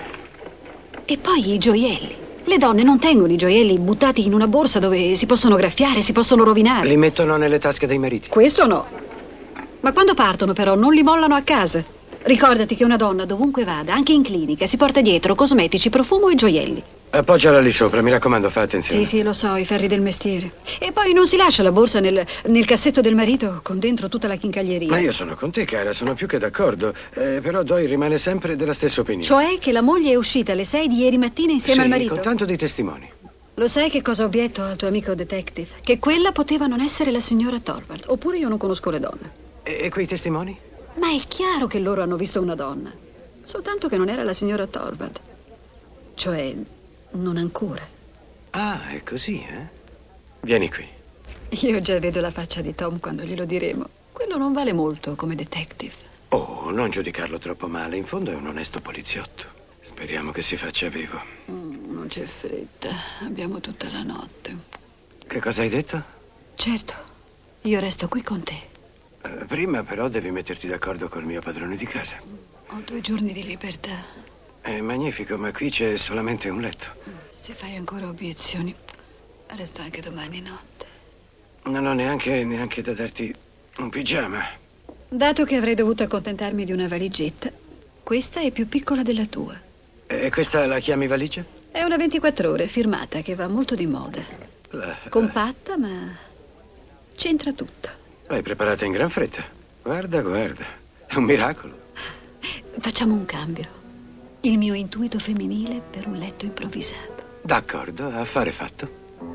E poi i gioielli. Le donne non tengono i gioielli buttati in una borsa dove si possono graffiare, si possono rovinare. Li mettono nelle tasche dei mariti. Questo no. Ma quando partono però non li mollano a casa. Ricordati che una donna dovunque vada, anche in clinica, si porta dietro cosmetici, profumo e gioielli. Appoggiala lì sopra, mi raccomando, fa attenzione. Sì, lo so, i ferri del mestiere. E poi non si lascia la borsa nel cassetto del marito con dentro tutta la chincaglieria. Ma io sono con te, cara, sono più che d'accordo. Però Doyle rimane sempre della stessa opinione. Cioè che la moglie è uscita alle 6 di ieri mattina insieme al marito? Con tanto di testimoni. Lo sai che cosa obietto al tuo amico detective? Che quella poteva non essere la signora Torvald. Oppure io non conosco le donne. E quei testimoni? Ma è chiaro che loro hanno visto una donna. Soltanto che non era la signora Torvald. Cioè, non ancora. Ah, è così, eh? Vieni qui. Io già vedo la faccia di Tom quando glielo diremo. Quello non vale molto come detective. Oh, non giudicarlo troppo male. In fondo è un onesto poliziotto. Speriamo che si faccia vivo. Non c'è fretta. Abbiamo tutta la notte. Che cosa hai detto? Certo. Io resto qui con te. Prima però devi metterti d'accordo col mio padrone di casa. Ho 2 giorni di libertà. È magnifico, ma qui c'è solamente un letto. Se fai ancora obiezioni, resto anche domani notte. Non ho neanche da darti un pigiama. Dato che avrei dovuto accontentarmi di una valigetta, questa è più piccola della tua. E questa la chiami valigia? È una 24 ore firmata che va molto di moda. Compatta, ma c'entra tutto. L'hai preparata in gran fretta. Guarda, è un miracolo. Facciamo un cambio. Il mio intuito femminile per un letto improvvisato. D'accordo, affare fatto.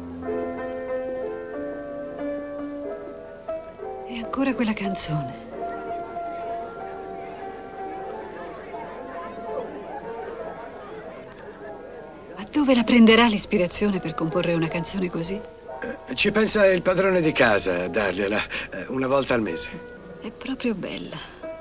E ancora quella canzone. Ma dove la prenderà l'ispirazione per comporre una canzone così? Ci pensa il padrone di casa a dargliela una volta al mese. È proprio bella.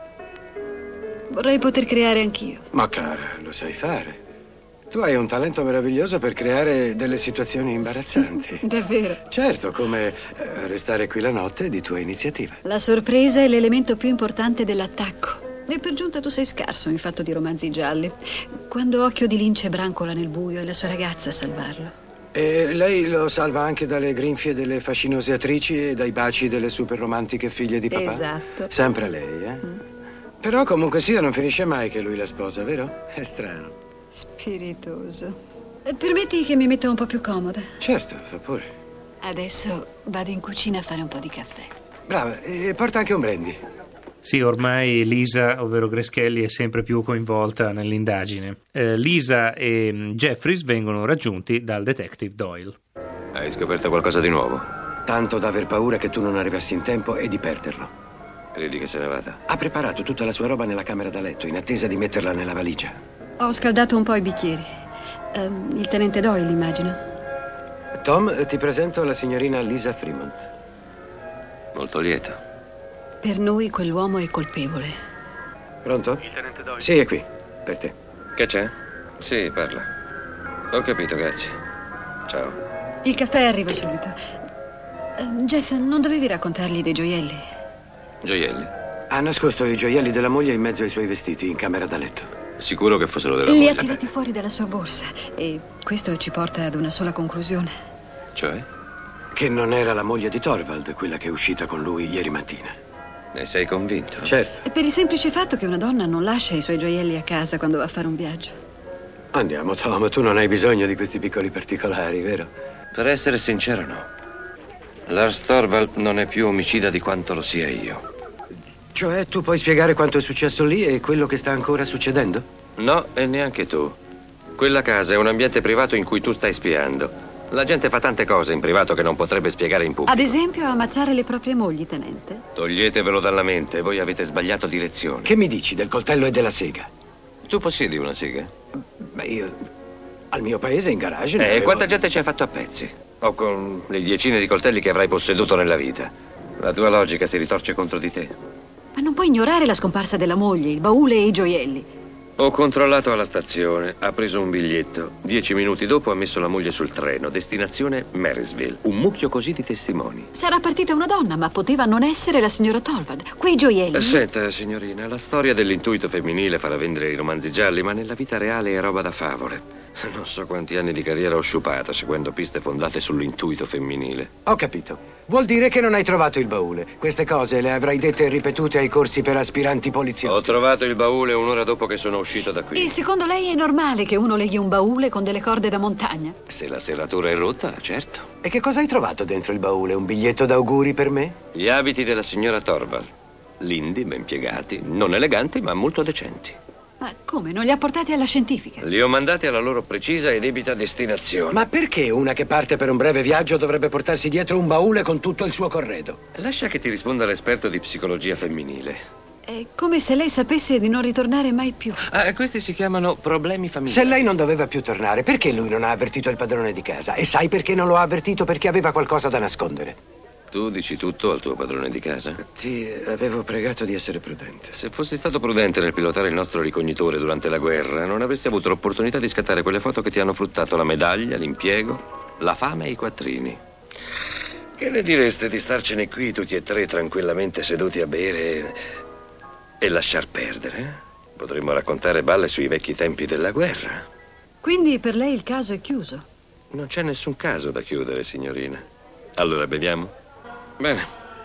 Vorrei poter creare anch'io. Ma cara, lo sai fare. Tu hai un talento meraviglioso per creare delle situazioni imbarazzanti. Davvero? Certo, come restare qui la notte di tua iniziativa. La sorpresa è l'elemento più importante dell'attacco. E per giunta tu sei scarso in fatto di romanzi gialli. Quando Occhio di Lince brancola nel buio è la sua ragazza a salvarlo. E lei lo salva anche dalle grinfie delle fascinose attrici e dai baci delle super romantiche figlie di papà? Esatto. Sempre lei, eh? Però comunque sia non finisce mai che lui la sposa, vero? È strano. Spiritoso. Permetti che mi metta un po' più comoda? Certo, fa pure. Adesso vado in cucina a fare un po' di caffè. Brava, e porta anche un brandy. Sì, ormai Lisa, ovvero Grace Kelly, è sempre più coinvolta nell'indagine. Lisa e Jeffries vengono raggiunti dal detective Doyle. Hai scoperto qualcosa di nuovo? Tanto da aver paura che tu non arrivassi in tempo e di perderlo. Credi che se ne vada? Ha preparato tutta la sua roba nella camera da letto, in attesa di metterla nella valigia. Ho scaldato un po' i bicchieri. Il tenente Doyle, immagino. Tom, ti presento la signorina Lisa Fremont. Molto lieto. Per noi quell'uomo è colpevole. Pronto? Il tenente Doyle. Sì, è qui, per te. Che c'è? Sì, parla. Ho capito, grazie. Ciao. Il caffè arriva subito. Jeff, non dovevi raccontargli dei gioielli? Gioielli? Ha nascosto i gioielli della moglie in mezzo ai suoi vestiti, in camera da letto. Sicuro che fossero della Li moglie? ha tirati fuori dalla sua borsa. E questo ci porta ad una sola conclusione. Cioè? Che non era la moglie di Torvald, quella che è uscita con lui ieri mattina. Ne sei convinto? Certo. E per il semplice fatto che una donna non lascia i suoi gioielli a casa quando va a fare un viaggio. Andiamo, Tom, tu non hai bisogno di questi piccoli particolari, vero? Per essere sincero, no. Lars Torvald non è più omicida di quanto lo sia io. Cioè, tu puoi spiegare quanto è successo lì e quello che sta ancora succedendo? No, e neanche tu. Quella casa è un ambiente privato in cui tu stai spiando. La gente fa tante cose in privato che non potrebbe spiegare in pubblico. Ad esempio, ammazzare le proprie mogli, tenente. Toglietevelo dalla mente, voi avete sbagliato direzione. Che mi dici del coltello e della sega? Tu possiedi una sega? Beh, io al mio paese in garage ne E avevo... quanta gente ci hai fatto a pezzi? O con le decine di coltelli che avrai posseduto nella vita. La tua logica si ritorce contro di te. Ma non puoi ignorare la scomparsa della moglie, il baule e i gioielli. Ho controllato alla stazione, ha preso un biglietto. 10 minuti dopo ha messo la moglie sul treno, destinazione Marysville. Un mucchio così di testimoni. Sarà partita una donna, ma poteva non essere la signora Torvald. Quei gioielli... Senta, signorina, la storia dell'intuito femminile farà vendere i romanzi gialli, ma nella vita reale è roba da favole. Non so quanti anni di carriera ho sciupato seguendo piste fondate sull'intuito femminile. Ho capito. Vuol dire che non hai trovato il baule. Queste cose le avrai dette e ripetute ai corsi per aspiranti poliziotti. Ho trovato il baule un'ora dopo che sono uscito da qui. E secondo lei è normale che uno leghi un baule con delle corde da montagna? Se la serratura è rotta, certo. E che cosa hai trovato dentro il baule? Un biglietto d'auguri per me? Gli abiti della signora Torvald. Lindi, ben piegati, non eleganti ma molto decenti. Ma come? Non li ha portati alla scientifica? Li ho mandati alla loro precisa e debita destinazione. Ma perché una che parte per un breve viaggio dovrebbe portarsi dietro un baule con tutto il suo corredo? Lascia che ti risponda l'esperto di psicologia femminile. È come se lei sapesse di non ritornare mai più. Questi si chiamano problemi familiari. Se lei non doveva più tornare, perché lui non ha avvertito il padrone di casa? E sai perché non lo ha avvertito? Perché aveva qualcosa da nascondere. Tu dici tutto al tuo padrone di casa? Ti avevo pregato di essere prudente. Se fossi stato prudente nel pilotare il nostro ricognitore durante la guerra, non avresti avuto l'opportunità di scattare quelle foto che ti hanno fruttato la medaglia, l'impiego, la fama e i quattrini. Che ne direste di starcene qui tutti e tre tranquillamente seduti a bere e lasciar perdere? Potremmo raccontare balle sui vecchi tempi della guerra. Quindi per lei il caso è chiuso? Non c'è nessun caso da chiudere, signorina. Allora beviamo? Bene,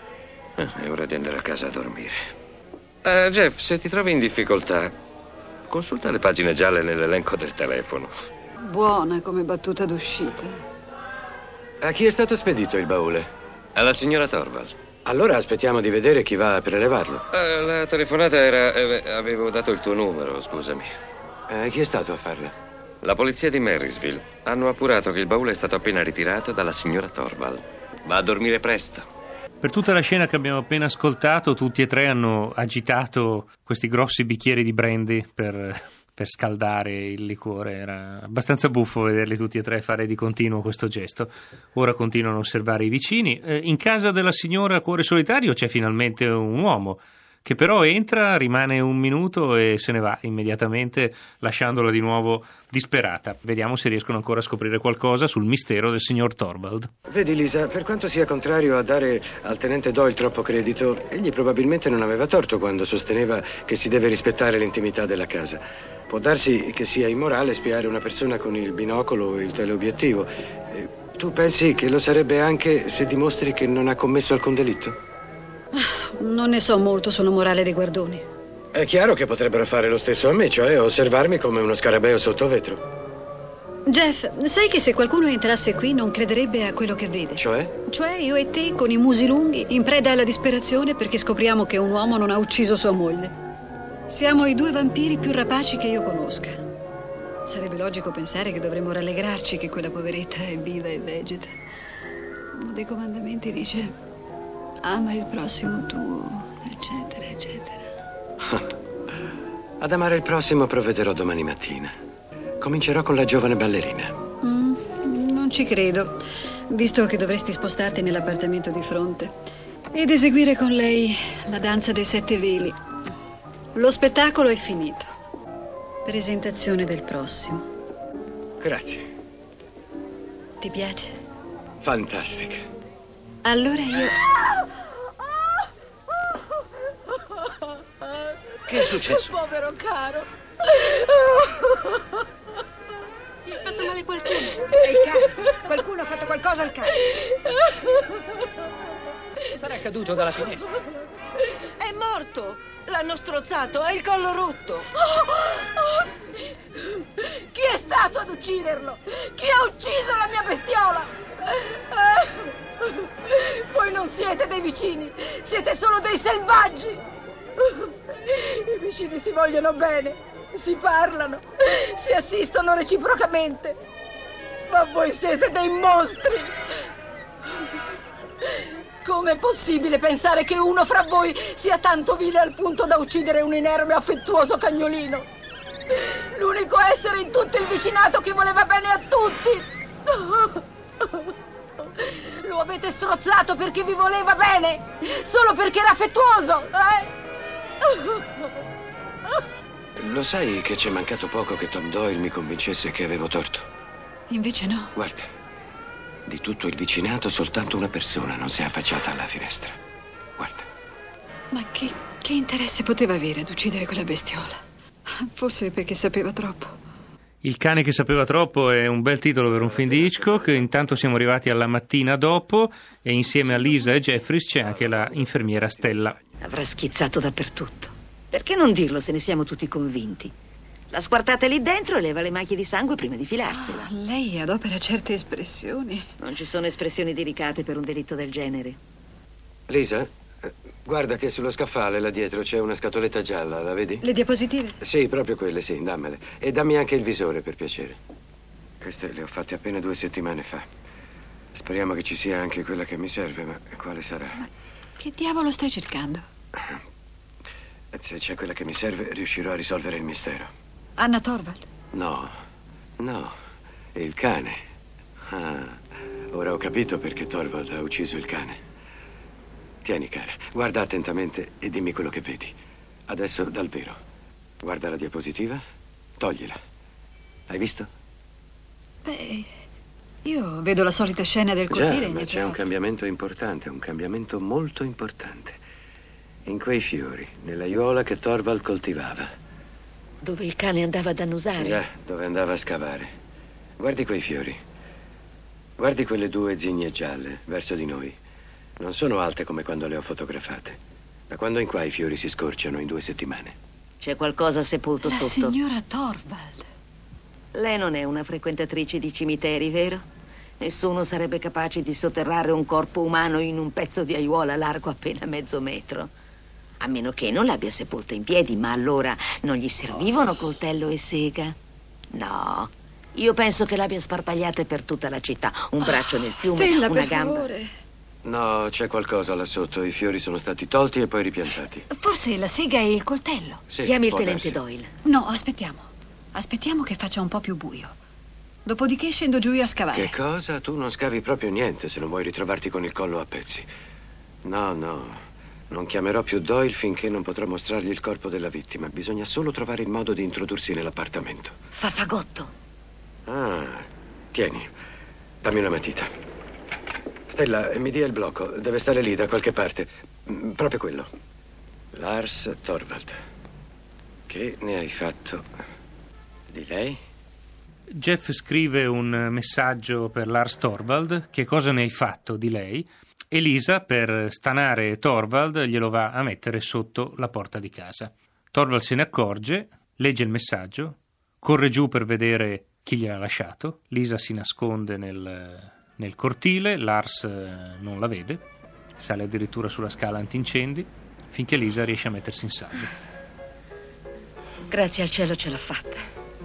è ora di andare a casa a dormire. Jeff, se ti trovi in difficoltà, consulta le pagine gialle nell'elenco del telefono. Buona come battuta d'uscita. A chi è stato spedito il baule? Alla signora Torvald. Allora aspettiamo di vedere chi va a prelevarlo. La telefonata era... avevo dato il tuo numero, scusami. Chi è stato a farla? La polizia di Marysville. Hanno appurato che il baule è stato appena ritirato dalla signora Torvald. Va a dormire presto. Per tutta la scena che abbiamo appena ascoltato, tutti e tre hanno agitato questi grossi bicchieri di brandy per scaldare il liquore. Era abbastanza buffo vederli tutti e tre fare di continuo questo gesto. Ora continuano a osservare i vicini. In casa della signora Cuore Solitario c'è finalmente un uomo che però entra, rimane un minuto e se ne va immediatamente, lasciandola di nuovo disperata. Vediamo se riescono ancora a scoprire qualcosa sul mistero del signor Torvald. Vedi, Lisa, per quanto sia contrario a dare al tenente Doyle troppo credito, egli probabilmente non aveva torto quando sosteneva che si deve rispettare l'intimità della casa. Può darsi che sia immorale spiare una persona con il binocolo o il teleobiettivo. Tu pensi che lo sarebbe anche se dimostri che non ha commesso alcun delitto? Non ne so molto sulla morale dei guardoni. È chiaro che potrebbero fare lo stesso a me, cioè osservarmi come uno scarabeo sotto vetro. Jeff, sai che se qualcuno entrasse qui non crederebbe a quello che vede? Cioè? Cioè io e te con i musi lunghi, in preda alla disperazione perché scopriamo che un uomo non ha ucciso sua moglie. Siamo i due vampiri più rapaci che io conosca. Sarebbe logico pensare che dovremmo rallegrarci che quella poveretta è viva e vegeta. Uno dei comandamenti dice: ama il prossimo tuo, eccetera, eccetera. Ad amare il prossimo provvederò domani mattina. Comincerò con la giovane ballerina. Non ci credo, visto che dovresti spostarti nell'appartamento di fronte ed eseguire con lei la danza dei 7 veli. Lo spettacolo è finito. Presentazione del prossimo. Grazie. Ti piace? Fantastica. Allora io... Che è successo? Povero caro. Si è fatto male qualcuno. È il cane. Qualcuno ha fatto qualcosa al cane. Sarà caduto dalla finestra. È morto. L'hanno strozzato, ha il collo rotto. Chi è stato ad ucciderlo? Chi ha ucciso la mia bestiola? Voi non siete dei vicini, siete solo dei selvaggi. I vicini si vogliono bene, si parlano, si assistono reciprocamente. Ma voi siete dei mostri! Com'è possibile pensare che uno fra voi sia tanto vile al punto da uccidere un inerme affettuoso cagnolino? L'unico essere in tutto il vicinato che voleva bene a tutti! Lo avete strozzato perché vi voleva bene? Solo perché era affettuoso, Lo sai che c'è mancato poco che Tom Doyle mi convincesse che avevo torto? Invece no. Guarda, di tutto il vicinato soltanto una persona non si è affacciata alla finestra. Guarda. Ma che interesse poteva avere ad uccidere quella bestiola? Forse perché sapeva troppo. Il cane che sapeva troppo è un bel titolo per un film di Hitchcock. Intanto siamo arrivati alla mattina dopo e insieme a Lisa e Jeffries c'è anche la infermiera Stella. Avrà schizzato dappertutto. Perché non dirlo se ne siamo tutti convinti? La squartate lì dentro e leva le macchie di sangue prima di filarsela. Lei adopera certe espressioni. Non ci sono espressioni delicate per un delitto del genere. Lisa, guarda che sullo scaffale là dietro c'è una scatoletta gialla, la vedi? Le diapositive? Sì, proprio quelle, sì, dammele. E dammi anche il visore, per piacere. Queste le ho fatte appena 2 settimane fa. Speriamo che ci sia anche quella che mi serve, ma quale sarà? Ma che diavolo stai cercando? Se c'è quella che mi serve, riuscirò a risolvere il mistero. Anna Torvald? No, è il cane. Ah, ora ho capito perché Torvald ha ucciso il cane. Tieni, cara, guarda attentamente e dimmi quello che vedi. Adesso dal vero. Guarda la diapositiva, toglila. Hai visto? Beh, io vedo la solita scena del cortile. Già, ma c'è un cambiamento importante, un cambiamento molto importante. In quei fiori, nell'aiuola che Torvald coltivava. Dove il cane andava ad annusare? Già, dove andava a scavare. Guardi quei fiori. Guardi quelle 2 zigne gialle verso di noi. Non sono alte come quando le ho fotografate. Da quando in qua i fiori si scorciano in 2 settimane. C'è qualcosa sepolto La sotto. signora Torvald. Lei non è una frequentatrice di cimiteri, vero? Nessuno sarebbe capace di sotterrare un corpo umano in un pezzo di aiuola largo appena mezzo metro. A meno che non l'abbia sepolta in piedi, ma allora non gli servivano coltello e sega? No, io penso che l'abbia sparpagliata per tutta la città. Un braccio nel fiume, Stella, una per gamba. favore. No, c'è qualcosa là sotto. I fiori sono stati tolti e poi ripiantati. Forse la sega e il coltello. Sì, Chiami il può tenente darsi. Doyle. No, aspettiamo. Aspettiamo che faccia un po' più buio. Dopodiché scendo giù io a scavare. Che cosa? Tu non scavi proprio niente se non vuoi ritrovarti con il collo a pezzi. No. Non chiamerò più Doyle finché non potrò mostrargli il corpo della vittima. Bisogna solo trovare il modo di introdursi nell'appartamento. Fa fagotto. Ah, tieni. Dammi una matita. Stella, mi dia il blocco. Deve stare lì da qualche parte. Proprio quello. Lars Torvald. Che ne hai fatto di lei? Jeff scrive un messaggio per Lars Torvald. Che cosa ne hai fatto di lei? Elisa, per stanare Torvald, glielo va a mettere sotto la porta di casa. Torvald se ne accorge, legge il messaggio, corre giù per vedere chi gliel'ha lasciato. Lisa si nasconde nel cortile, Lars non la vede, sale addirittura sulla scala antincendi, finché Lisa riesce a mettersi in salvo. Grazie al cielo ce l'ha fatta.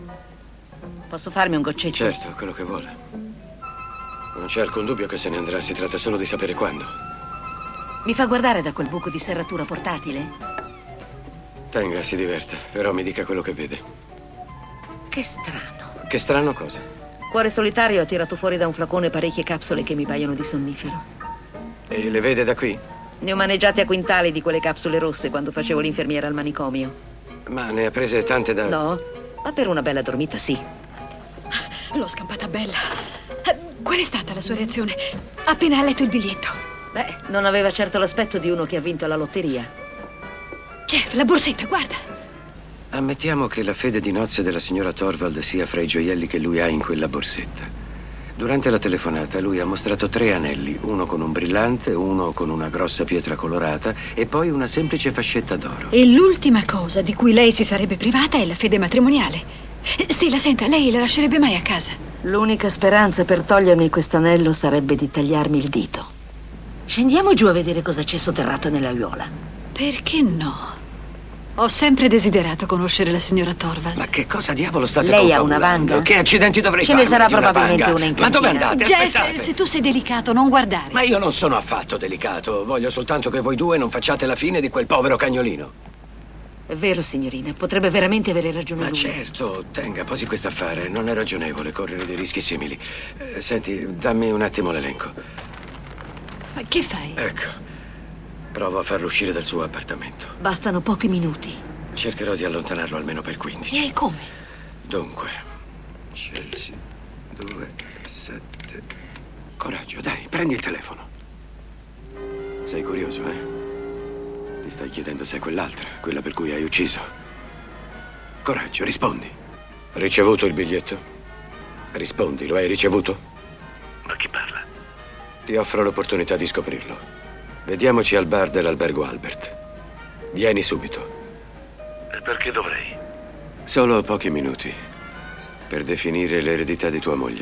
Posso farmi un goccetto? Certo, quello che vuole. Non c'è alcun dubbio che se ne andrà, si tratta solo di sapere quando. Mi fa guardare da quel buco di serratura portatile? Tenga, si diverta, però mi dica quello che vede. Che strano. Che strano cosa? Cuore solitario ha tirato fuori da un flacone parecchie capsule che mi paiono di sonnifero. E le vede da qui? Ne ho maneggiate a quintali di quelle capsule rosse quando facevo l'infermiera al manicomio. Ma ne ha prese tante da... No, ma per una bella dormita sì. L'ho scampata bella. Qual è stata la sua reazione appena ha letto il biglietto? Beh, non aveva certo l'aspetto di uno che ha vinto la lotteria. Jeff, la borsetta, guarda. Ammettiamo che la fede di nozze della signora Torvald sia fra i gioielli che lui ha in quella borsetta. Durante la telefonata lui ha mostrato 3 anelli, uno con un brillante, uno con una grossa pietra colorata e poi una semplice fascetta d'oro. E l'ultima cosa di cui lei si sarebbe privata è la fede matrimoniale. Stella, senta, lei la lascerebbe mai a casa? L'unica speranza per togliermi quest'anello sarebbe di tagliarmi il dito. Scendiamo giù a vedere cosa c'è sotterrato nell'aiuola. Perché no? Ho sempre desiderato conoscere la signora Thorvald. Ma che cosa diavolo state Lei ha confabulando? una vanga? Che accidenti dovrei Ce fare? ne sarà probabilmente una in Ma dove cantina. andate? Jeff, Aspettate! se tu sei delicato, non guardare. Ma io non sono affatto delicato. Voglio soltanto che voi due non facciate la fine di quel povero cagnolino. È vero, signorina, potrebbe veramente avere ragione Ma lui. certo, tenga, posi quest'affare. Non è ragionevole correre dei rischi simili. Senti, dammi un attimo l'elenco. Ma che fai? Ecco. Provo a farlo uscire dal suo appartamento. Bastano pochi minuti. Cercherò di allontanarlo almeno per 15. E come? Dunque, Chelsea 2, 7. Coraggio, dai, prendi il telefono. Sei curioso, eh? Ti stai chiedendo se è quell'altra, quella per cui hai ucciso. Coraggio, rispondi. Ricevuto il biglietto? Rispondi, lo hai ricevuto? Ma chi parla? Ti offro l'opportunità di scoprirlo. Vediamoci al bar dell'albergo Albert. Vieni subito. E perché dovrei? Solo pochi minuti per definire l'eredità di tua moglie.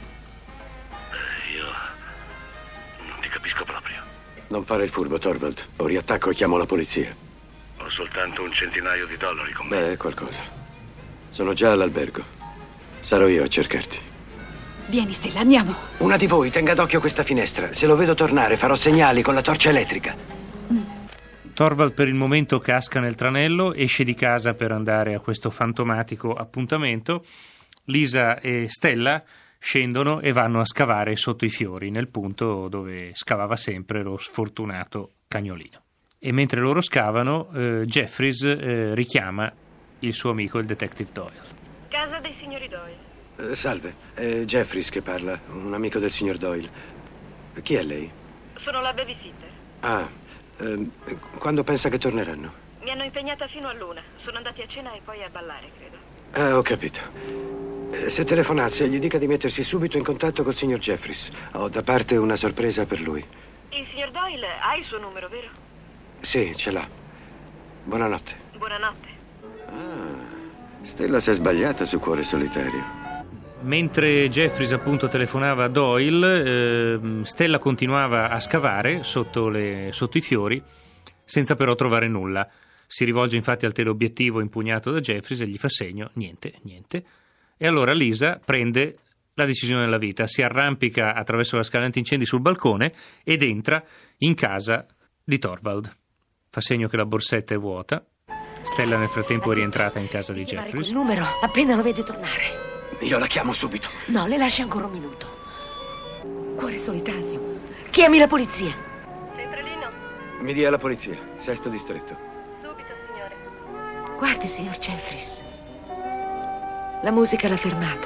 Io non ti capisco proprio. Non fare il furbo, Thorvald. O riattacco e chiamo la polizia. Ho soltanto $100 con me. Beh, è qualcosa. Sono già all'albergo. Sarò io a cercarti. Vieni, Stella, andiamo. Una di voi tenga d'occhio questa finestra. Se lo vedo tornare, farò segnali con la torcia elettrica. Thorvald per il momento casca nel tranello, esce di casa per andare a questo fantomatico appuntamento. Lisa e Stella scendono e vanno a scavare sotto i fiori, nel punto dove scavava sempre lo sfortunato cagnolino. E mentre loro scavano, Jeffries richiama il suo amico, il detective Doyle. Casa dei signori Doyle. Salve, è Jeffries che parla, un amico del signor Doyle. Chi è lei? Sono la babysitter. Ah, quando pensa che torneranno? Mi hanno impegnata fino all'1. Sono andati a cena e poi a ballare, credo. Ah, ho capito. Se telefonassi, gli dica di mettersi subito in contatto col signor Jeffries. Ho da parte una sorpresa per lui. Il signor Doyle ha il suo numero, vero? Sì, ce l'ha. Buonanotte. Buonanotte. Ah, Stella si è sbagliata su Cuore Solitario. Mentre Jeffries appunto telefonava a Doyle, Stella continuava a scavare sotto i fiori senza però trovare nulla. Si rivolge infatti al teleobiettivo impugnato da Jeffries e gli fa segno, niente. E allora Lisa prende la decisione della vita, si arrampica attraverso la scala antincendi sul balcone ed entra in casa di Thorvald. Fa segno che la borsetta è vuota. Stella nel frattempo è rientrata in casa di Jeffries. Il numero, appena lo vede tornare. Io la chiamo subito. No, le lasci ancora un minuto. Cuore solitario. Chiami la polizia. Centralino? Mi dia la polizia, sesto distretto. Subito, signore. Guardi, signor Jeffries. La musica l'ha fermata.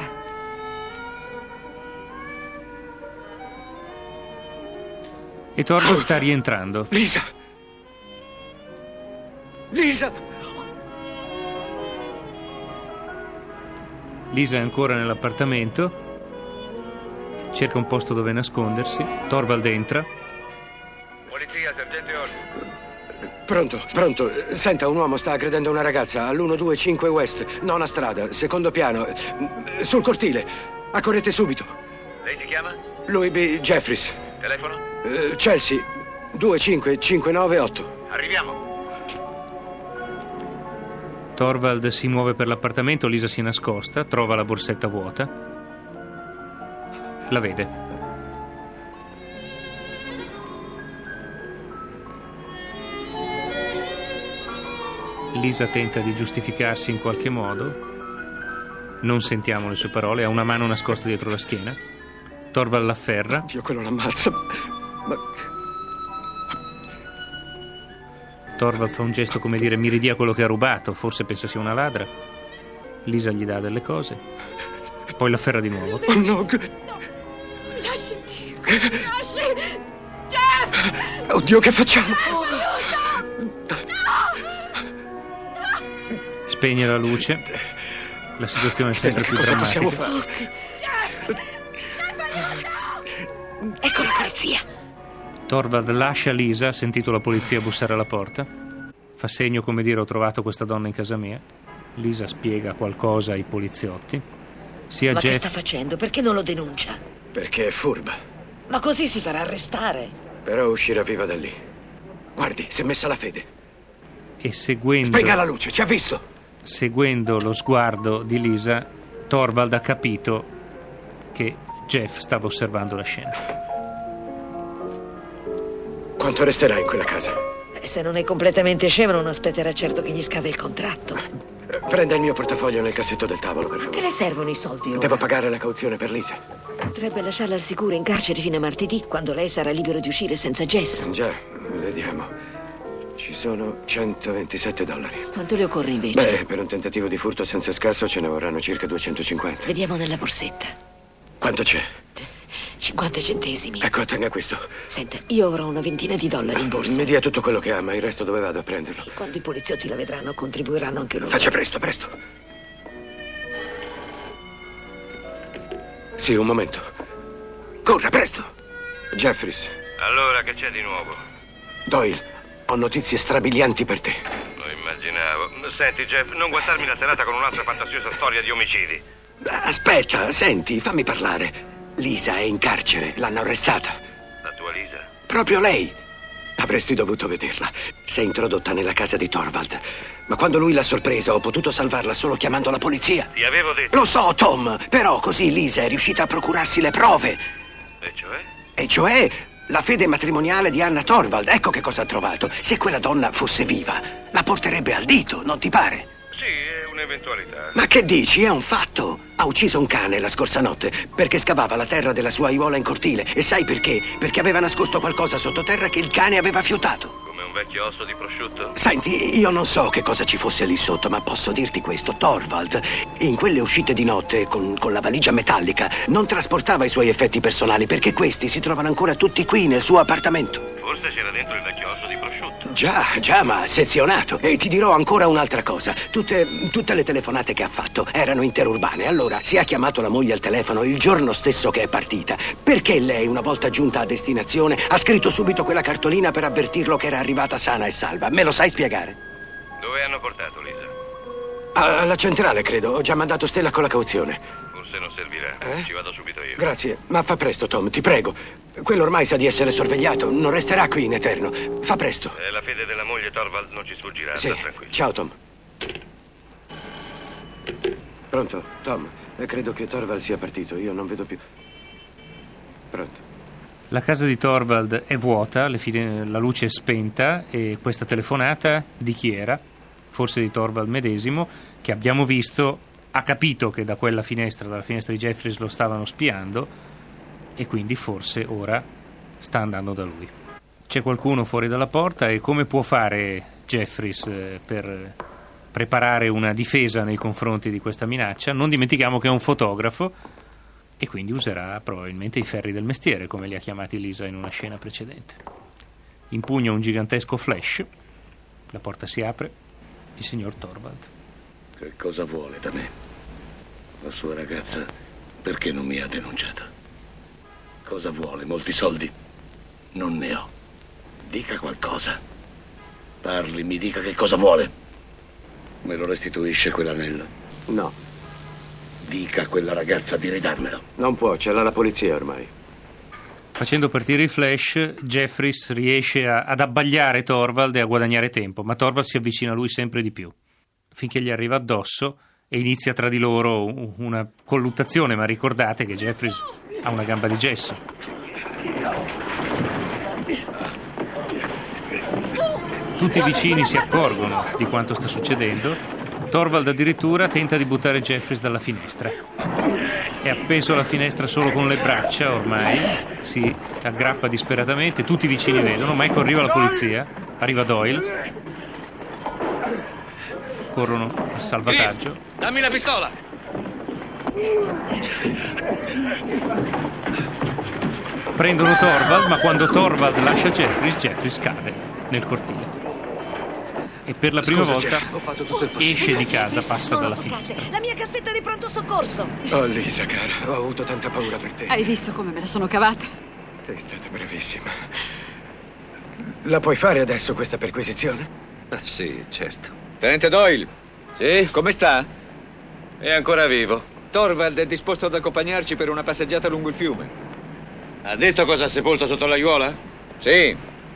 E Thorvald sta rientrando. Lisa! Lisa è ancora nell'appartamento, cerca un posto dove nascondersi. Thorvald entra. Polizia, sergente Orsi. Pronto. Senta, un uomo sta aggredendo una ragazza all'125 West, nona strada, secondo piano, sul cortile. Accorrete subito. Lei si chiama? Louis B. Jeffries. Telefono? Chelsea 25598. Arriviamo. Thorvald si muove per l'appartamento, Lisa si nascosta, trova la borsetta vuota, la vede. Lisa tenta di giustificarsi in qualche modo, non sentiamo le sue parole, ha una mano nascosta dietro la schiena. Thorvald l'afferra. Dio, quello l'ammazza. Ma... Thorvald fa un gesto come dire mi ridia quello che ha rubato, forse pensa sia una ladra. Lisa gli dà delle cose, poi l'afferra di nuovo. Oh no! Lasci! Jeff! Oddio, che facciamo? Spegne la luce, la situazione è sempre più cosa drammatica. possiamo fare? Ecco la polizia. Thorvald lascia Lisa, ha sentito la polizia bussare alla porta, fa segno come dire ho trovato questa donna in casa mia. Lisa spiega qualcosa ai poliziotti. Ma che sta facendo? Perché non lo denuncia? Perché è furba. Ma così si farà arrestare. Però uscirà viva da lì. Guardi, si è messa la fede. e seguendo... Spenga la luce, ci ha visto! Seguendo lo sguardo di Lisa, Thorvald ha capito che Jeff stava osservando la scena. Quanto resterà in quella casa? Se non è completamente scemo, non aspetterà certo che gli scada il contratto. Prenda il mio portafoglio nel cassetto del tavolo, per favore. Che le servono i soldi ora? Devo pagare la cauzione per Lisa. Potrebbe lasciarla al sicuro in carcere fino a martedì, quando lei sarà libero di uscire senza gesso. Già, vediamo. Ci sono $127. Quanto le occorre invece? Beh, per un tentativo di furto senza scasso ce ne vorranno circa 250. Vediamo nella borsetta. Quanto c'è? 50 centesimi. Ecco, tenga questo. Senta, io avrò una ventina di dollari in borsa. Mi dia tutto quello che ha, ma il resto dove vado a prenderlo? Quando i poliziotti la vedranno, contribuiranno anche loro. Faccia presto, presto. Sì, un momento. Corra, presto. Jeffries. Allora, che c'è di nuovo? Doyle, ho notizie strabilianti per te. Lo immaginavo. Senti, Jeff, non guastarmi la serata con un'altra fantasiosa storia di omicidi. Aspetta, senti, fammi parlare. Lisa è in carcere, l'hanno arrestata. La tua Lisa? Proprio lei. Avresti dovuto vederla. Si è introdotta nella casa di Thorvald. Ma quando lui l'ha sorpresa, ho potuto salvarla solo chiamando la polizia. Ti avevo detto... Lo so, Tom, però così Lisa è riuscita a procurarsi le prove. E cioè? E cioè la fede matrimoniale di Anna Thorvald. Ecco che cosa ha trovato. Se quella donna fosse viva, la porterebbe al dito, non ti pare? Sì, è un'eventualità. Ma che dici? È un fatto. Ha ucciso un cane la scorsa notte perché scavava la terra della sua aiuola in cortile. E sai perché? Perché aveva nascosto qualcosa sottoterra che il cane aveva fiutato. Come un vecchio osso di prosciutto? Senti, io non so che cosa ci fosse lì sotto, ma posso dirti questo. Thorvald, in quelle uscite di notte con la valigia metallica, non trasportava i suoi effetti personali perché questi si trovano ancora tutti qui nel suo appartamento. Forse c'era dentro il vecchio osso di prosciutto. Già, ma sezionato. E ti dirò ancora un'altra cosa. Tutte le telefonate che ha fatto erano interurbane. Allora, se ha chiamato la moglie al telefono il giorno stesso che è partita, perché lei, una volta giunta a destinazione, ha scritto subito quella cartolina per avvertirlo che era arrivata sana e salva? Me lo sai spiegare? Dove hanno portato Lisa? Alla centrale, credo. Ho già mandato Stella con la cauzione. Forse non servirà. Ci vado subito io. Grazie, ma fa presto, Tom, ti prego. Quello ormai sa di essere sorvegliato. Non resterà qui in eterno. Fa presto. La fede della moglie Thorvald non ci sfuggirà. Sì. Sta tranquillo. Ciao, Tom. Pronto, Tom? Credo che Thorvald sia partito. Io non vedo più. Pronto. La casa di Thorvald è vuota, la luce è spenta e questa telefonata di chi era? Forse di Thorvald medesimo, che abbiamo visto, ha capito che da quella finestra, dalla finestra di Jeffries, lo stavano spiando e quindi forse ora sta andando da lui. C'è qualcuno fuori dalla porta e come può fare Jeffries per preparare una difesa nei confronti di questa minaccia? Non dimentichiamo che è un fotografo e quindi userà probabilmente i ferri del mestiere, come li ha chiamati Lisa in una scena precedente. Impugna un gigantesco flash, la porta si apre, il signor Thorvald. Che cosa vuole da me? La sua ragazza perché non mi ha denunciato? Cosa vuole? Molti soldi? Non ne ho. Dica qualcosa. Parli, mi dica che cosa vuole. Me lo restituisce quell'anello? No. Dica a quella ragazza di ridarmelo. Non può, ce l'ha la polizia ormai. Facendo partire il flash, Jeffries riesce ad abbagliare Thorvald e a guadagnare tempo, ma Thorvald si avvicina a lui sempre di più, finché gli arriva addosso e inizia tra di loro una colluttazione, ma ricordate che Jeffries ha una gamba di gesso. Tutti i vicini si accorgono di quanto sta succedendo. Thorvald addirittura tenta di buttare Jeffries dalla finestra. È appeso alla finestra solo con le braccia ormai, si aggrappa disperatamente, tutti i vicini vedono, ma ecco arriva la polizia, arriva Doyle, corrono al salvataggio. Dammi la pistola! Prendono Thorvald, ma quando Thorvald lascia Jeffries cade nel cortile. E per la prima volta esce di casa, passa dalla finestra. La mia cassetta di pronto soccorso. Oh, Lisa, cara, ho avuto tanta paura per te. Hai visto come me la sono cavata? Sei stata bravissima. La puoi fare adesso questa perquisizione? Sì, certo. Tenente Doyle. Sì? Come sta? È ancora vivo. Thorvald è disposto ad accompagnarci per una passeggiata lungo il fiume. Ha detto cosa ha sepolto sotto l'aiuola? Sì.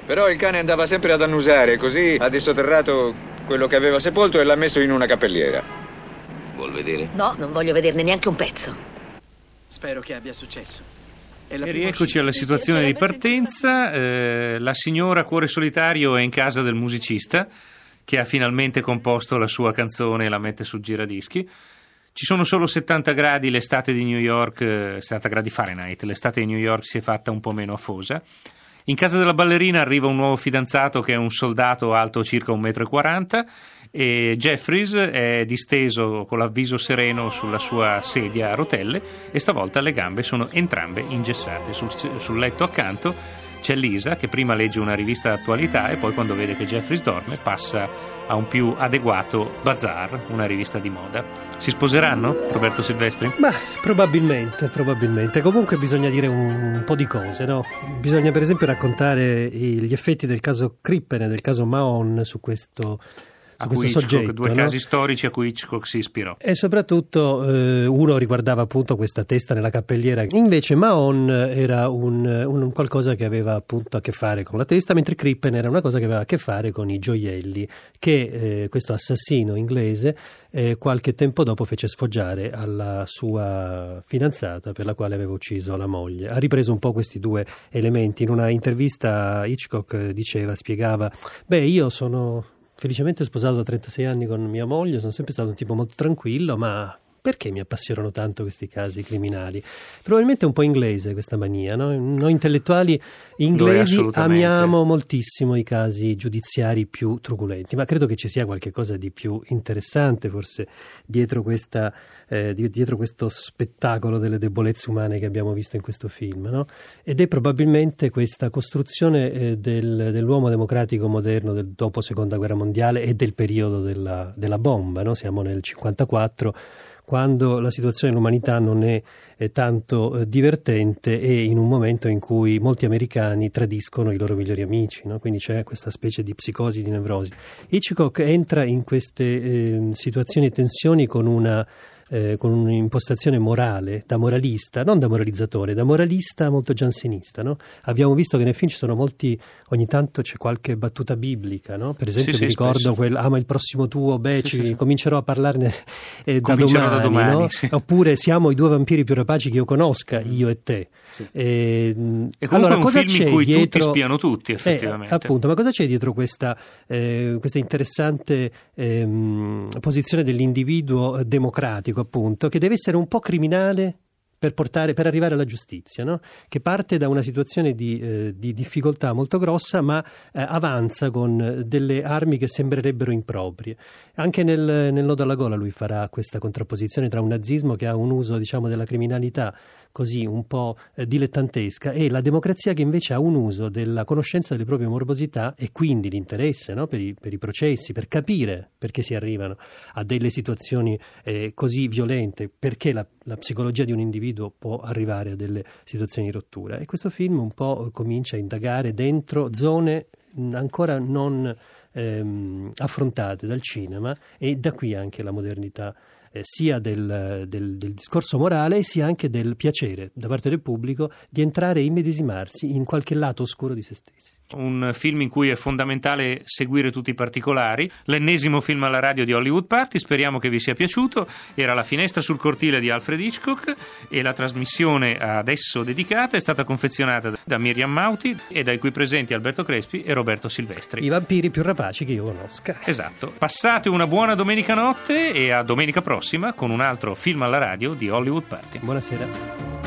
Però il cane andava sempre ad annusare, così ha dissotterrato quello che aveva sepolto e l'ha messo in una cappelliera. Vuol vedere? No, non voglio vederne neanche un pezzo. Spero che abbia successo. E rieccoci alla situazione di partenza. La signora Cuore Solitario è in casa del musicista, che ha finalmente composto la sua canzone e la mette sul giradischi. Ci sono solo 70 gradi, l'estate di New York, 70 gradi Fahrenheit, l'estate di New York si è fatta un po' meno afosa. In casa della ballerina arriva un nuovo fidanzato che è un soldato alto circa 1,40 m e Jeffries è disteso con l'avviso sereno sulla sua sedia a rotelle e stavolta le gambe sono entrambe ingessate. Sul letto accanto c'è Lisa che prima legge una rivista d'attualità e poi quando vede che Jeffries dorme passa a un più adeguato Bazaar, una rivista di moda. Si sposeranno, Roberto Silvestri? Beh, probabilmente. Comunque bisogna dire un po' di cose, no? Bisogna per esempio raccontare gli effetti del caso Crippen e del caso Mahon su questo soggetto, due casi storici a cui Hitchcock si ispirò. E soprattutto uno riguardava appunto questa testa nella cappelliera, invece Mahon era un qualcosa che aveva appunto a che fare con la testa, mentre Crippen era una cosa che aveva a che fare con i gioielli che questo assassino inglese qualche tempo dopo fece sfoggiare alla sua fidanzata per la quale aveva ucciso la moglie. Ha ripreso un po' questi due elementi. In una intervista Hitchcock spiegava: io sono felicemente sposato da 36 anni con mia moglie, sono sempre stato un tipo molto tranquillo, ma perché mi appassionano tanto questi casi criminali? Probabilmente è un po' inglese questa mania, no? Noi intellettuali inglesi amiamo moltissimo i casi giudiziari più truculenti, ma credo che ci sia qualche cosa di più interessante forse dietro questo spettacolo delle debolezze umane che abbiamo visto in questo film, no? Ed è probabilmente questa costruzione dell'uomo democratico moderno del dopo Seconda Guerra Mondiale e del periodo della bomba, no? Siamo nel 1954, quando la situazione dell'umanità non è tanto divertente e in un momento in cui molti americani tradiscono i loro migliori amici, no? Quindi c'è questa specie di psicosi, di nevrosi. Hitchcock entra in queste situazioni e tensioni con un'impostazione morale, da moralista, non da moralizzatore, da moralista molto giansenista, no? Abbiamo visto che nel film ci sono ogni tanto c'è qualche battuta biblica, no? Per esempio mi ricordo ama il prossimo tuo, comincerò a parlarne da domani, no? Sì. Oppure siamo i due vampiri più rapaci che io conosca, io e te. Sì. E comunque allora, è un film in cui tutti spiano tutti, effettivamente. Appunto, ma cosa c'è dietro questa interessante posizione dell'individuo democratico, appunto, che deve essere un po' criminale per arrivare alla giustizia, no? Che parte da una situazione di difficoltà molto grossa, ma avanza con delle armi che sembrerebbero improprie. Anche nel Nodo alla gola lui farà questa contrapposizione tra un nazismo che ha un uso, diciamo, della criminalità così un po' dilettantesca e la democrazia che invece ha un uso della conoscenza delle proprie morbosità e quindi l'interesse, no? per i processi, per capire perché si arrivano a delle situazioni così violente, perché la psicologia di un individuo può arrivare a delle situazioni di rottura. E questo film un po' comincia a indagare dentro zone ancora non affrontate dal cinema, e da qui anche la modernità sia del discorso morale sia anche del piacere da parte del pubblico di entrare e immedesimarsi in qualche lato oscuro di se stessi. Un film in cui è fondamentale seguire tutti i particolari, l'ennesimo film alla radio di Hollywood Party, speriamo che vi sia piaciuto. Era La finestra sul cortile di Alfred Hitchcock e la trasmissione adesso dedicata è stata confezionata da Miriam Mauti e dai qui presenti Alberto Crespi e Roberto Silvestri. I vampiri più rapaci che io conosca. Esatto. Passate una buona domenica notte e a domenica prossima con un altro film alla radio di Hollywood Party. Buonasera.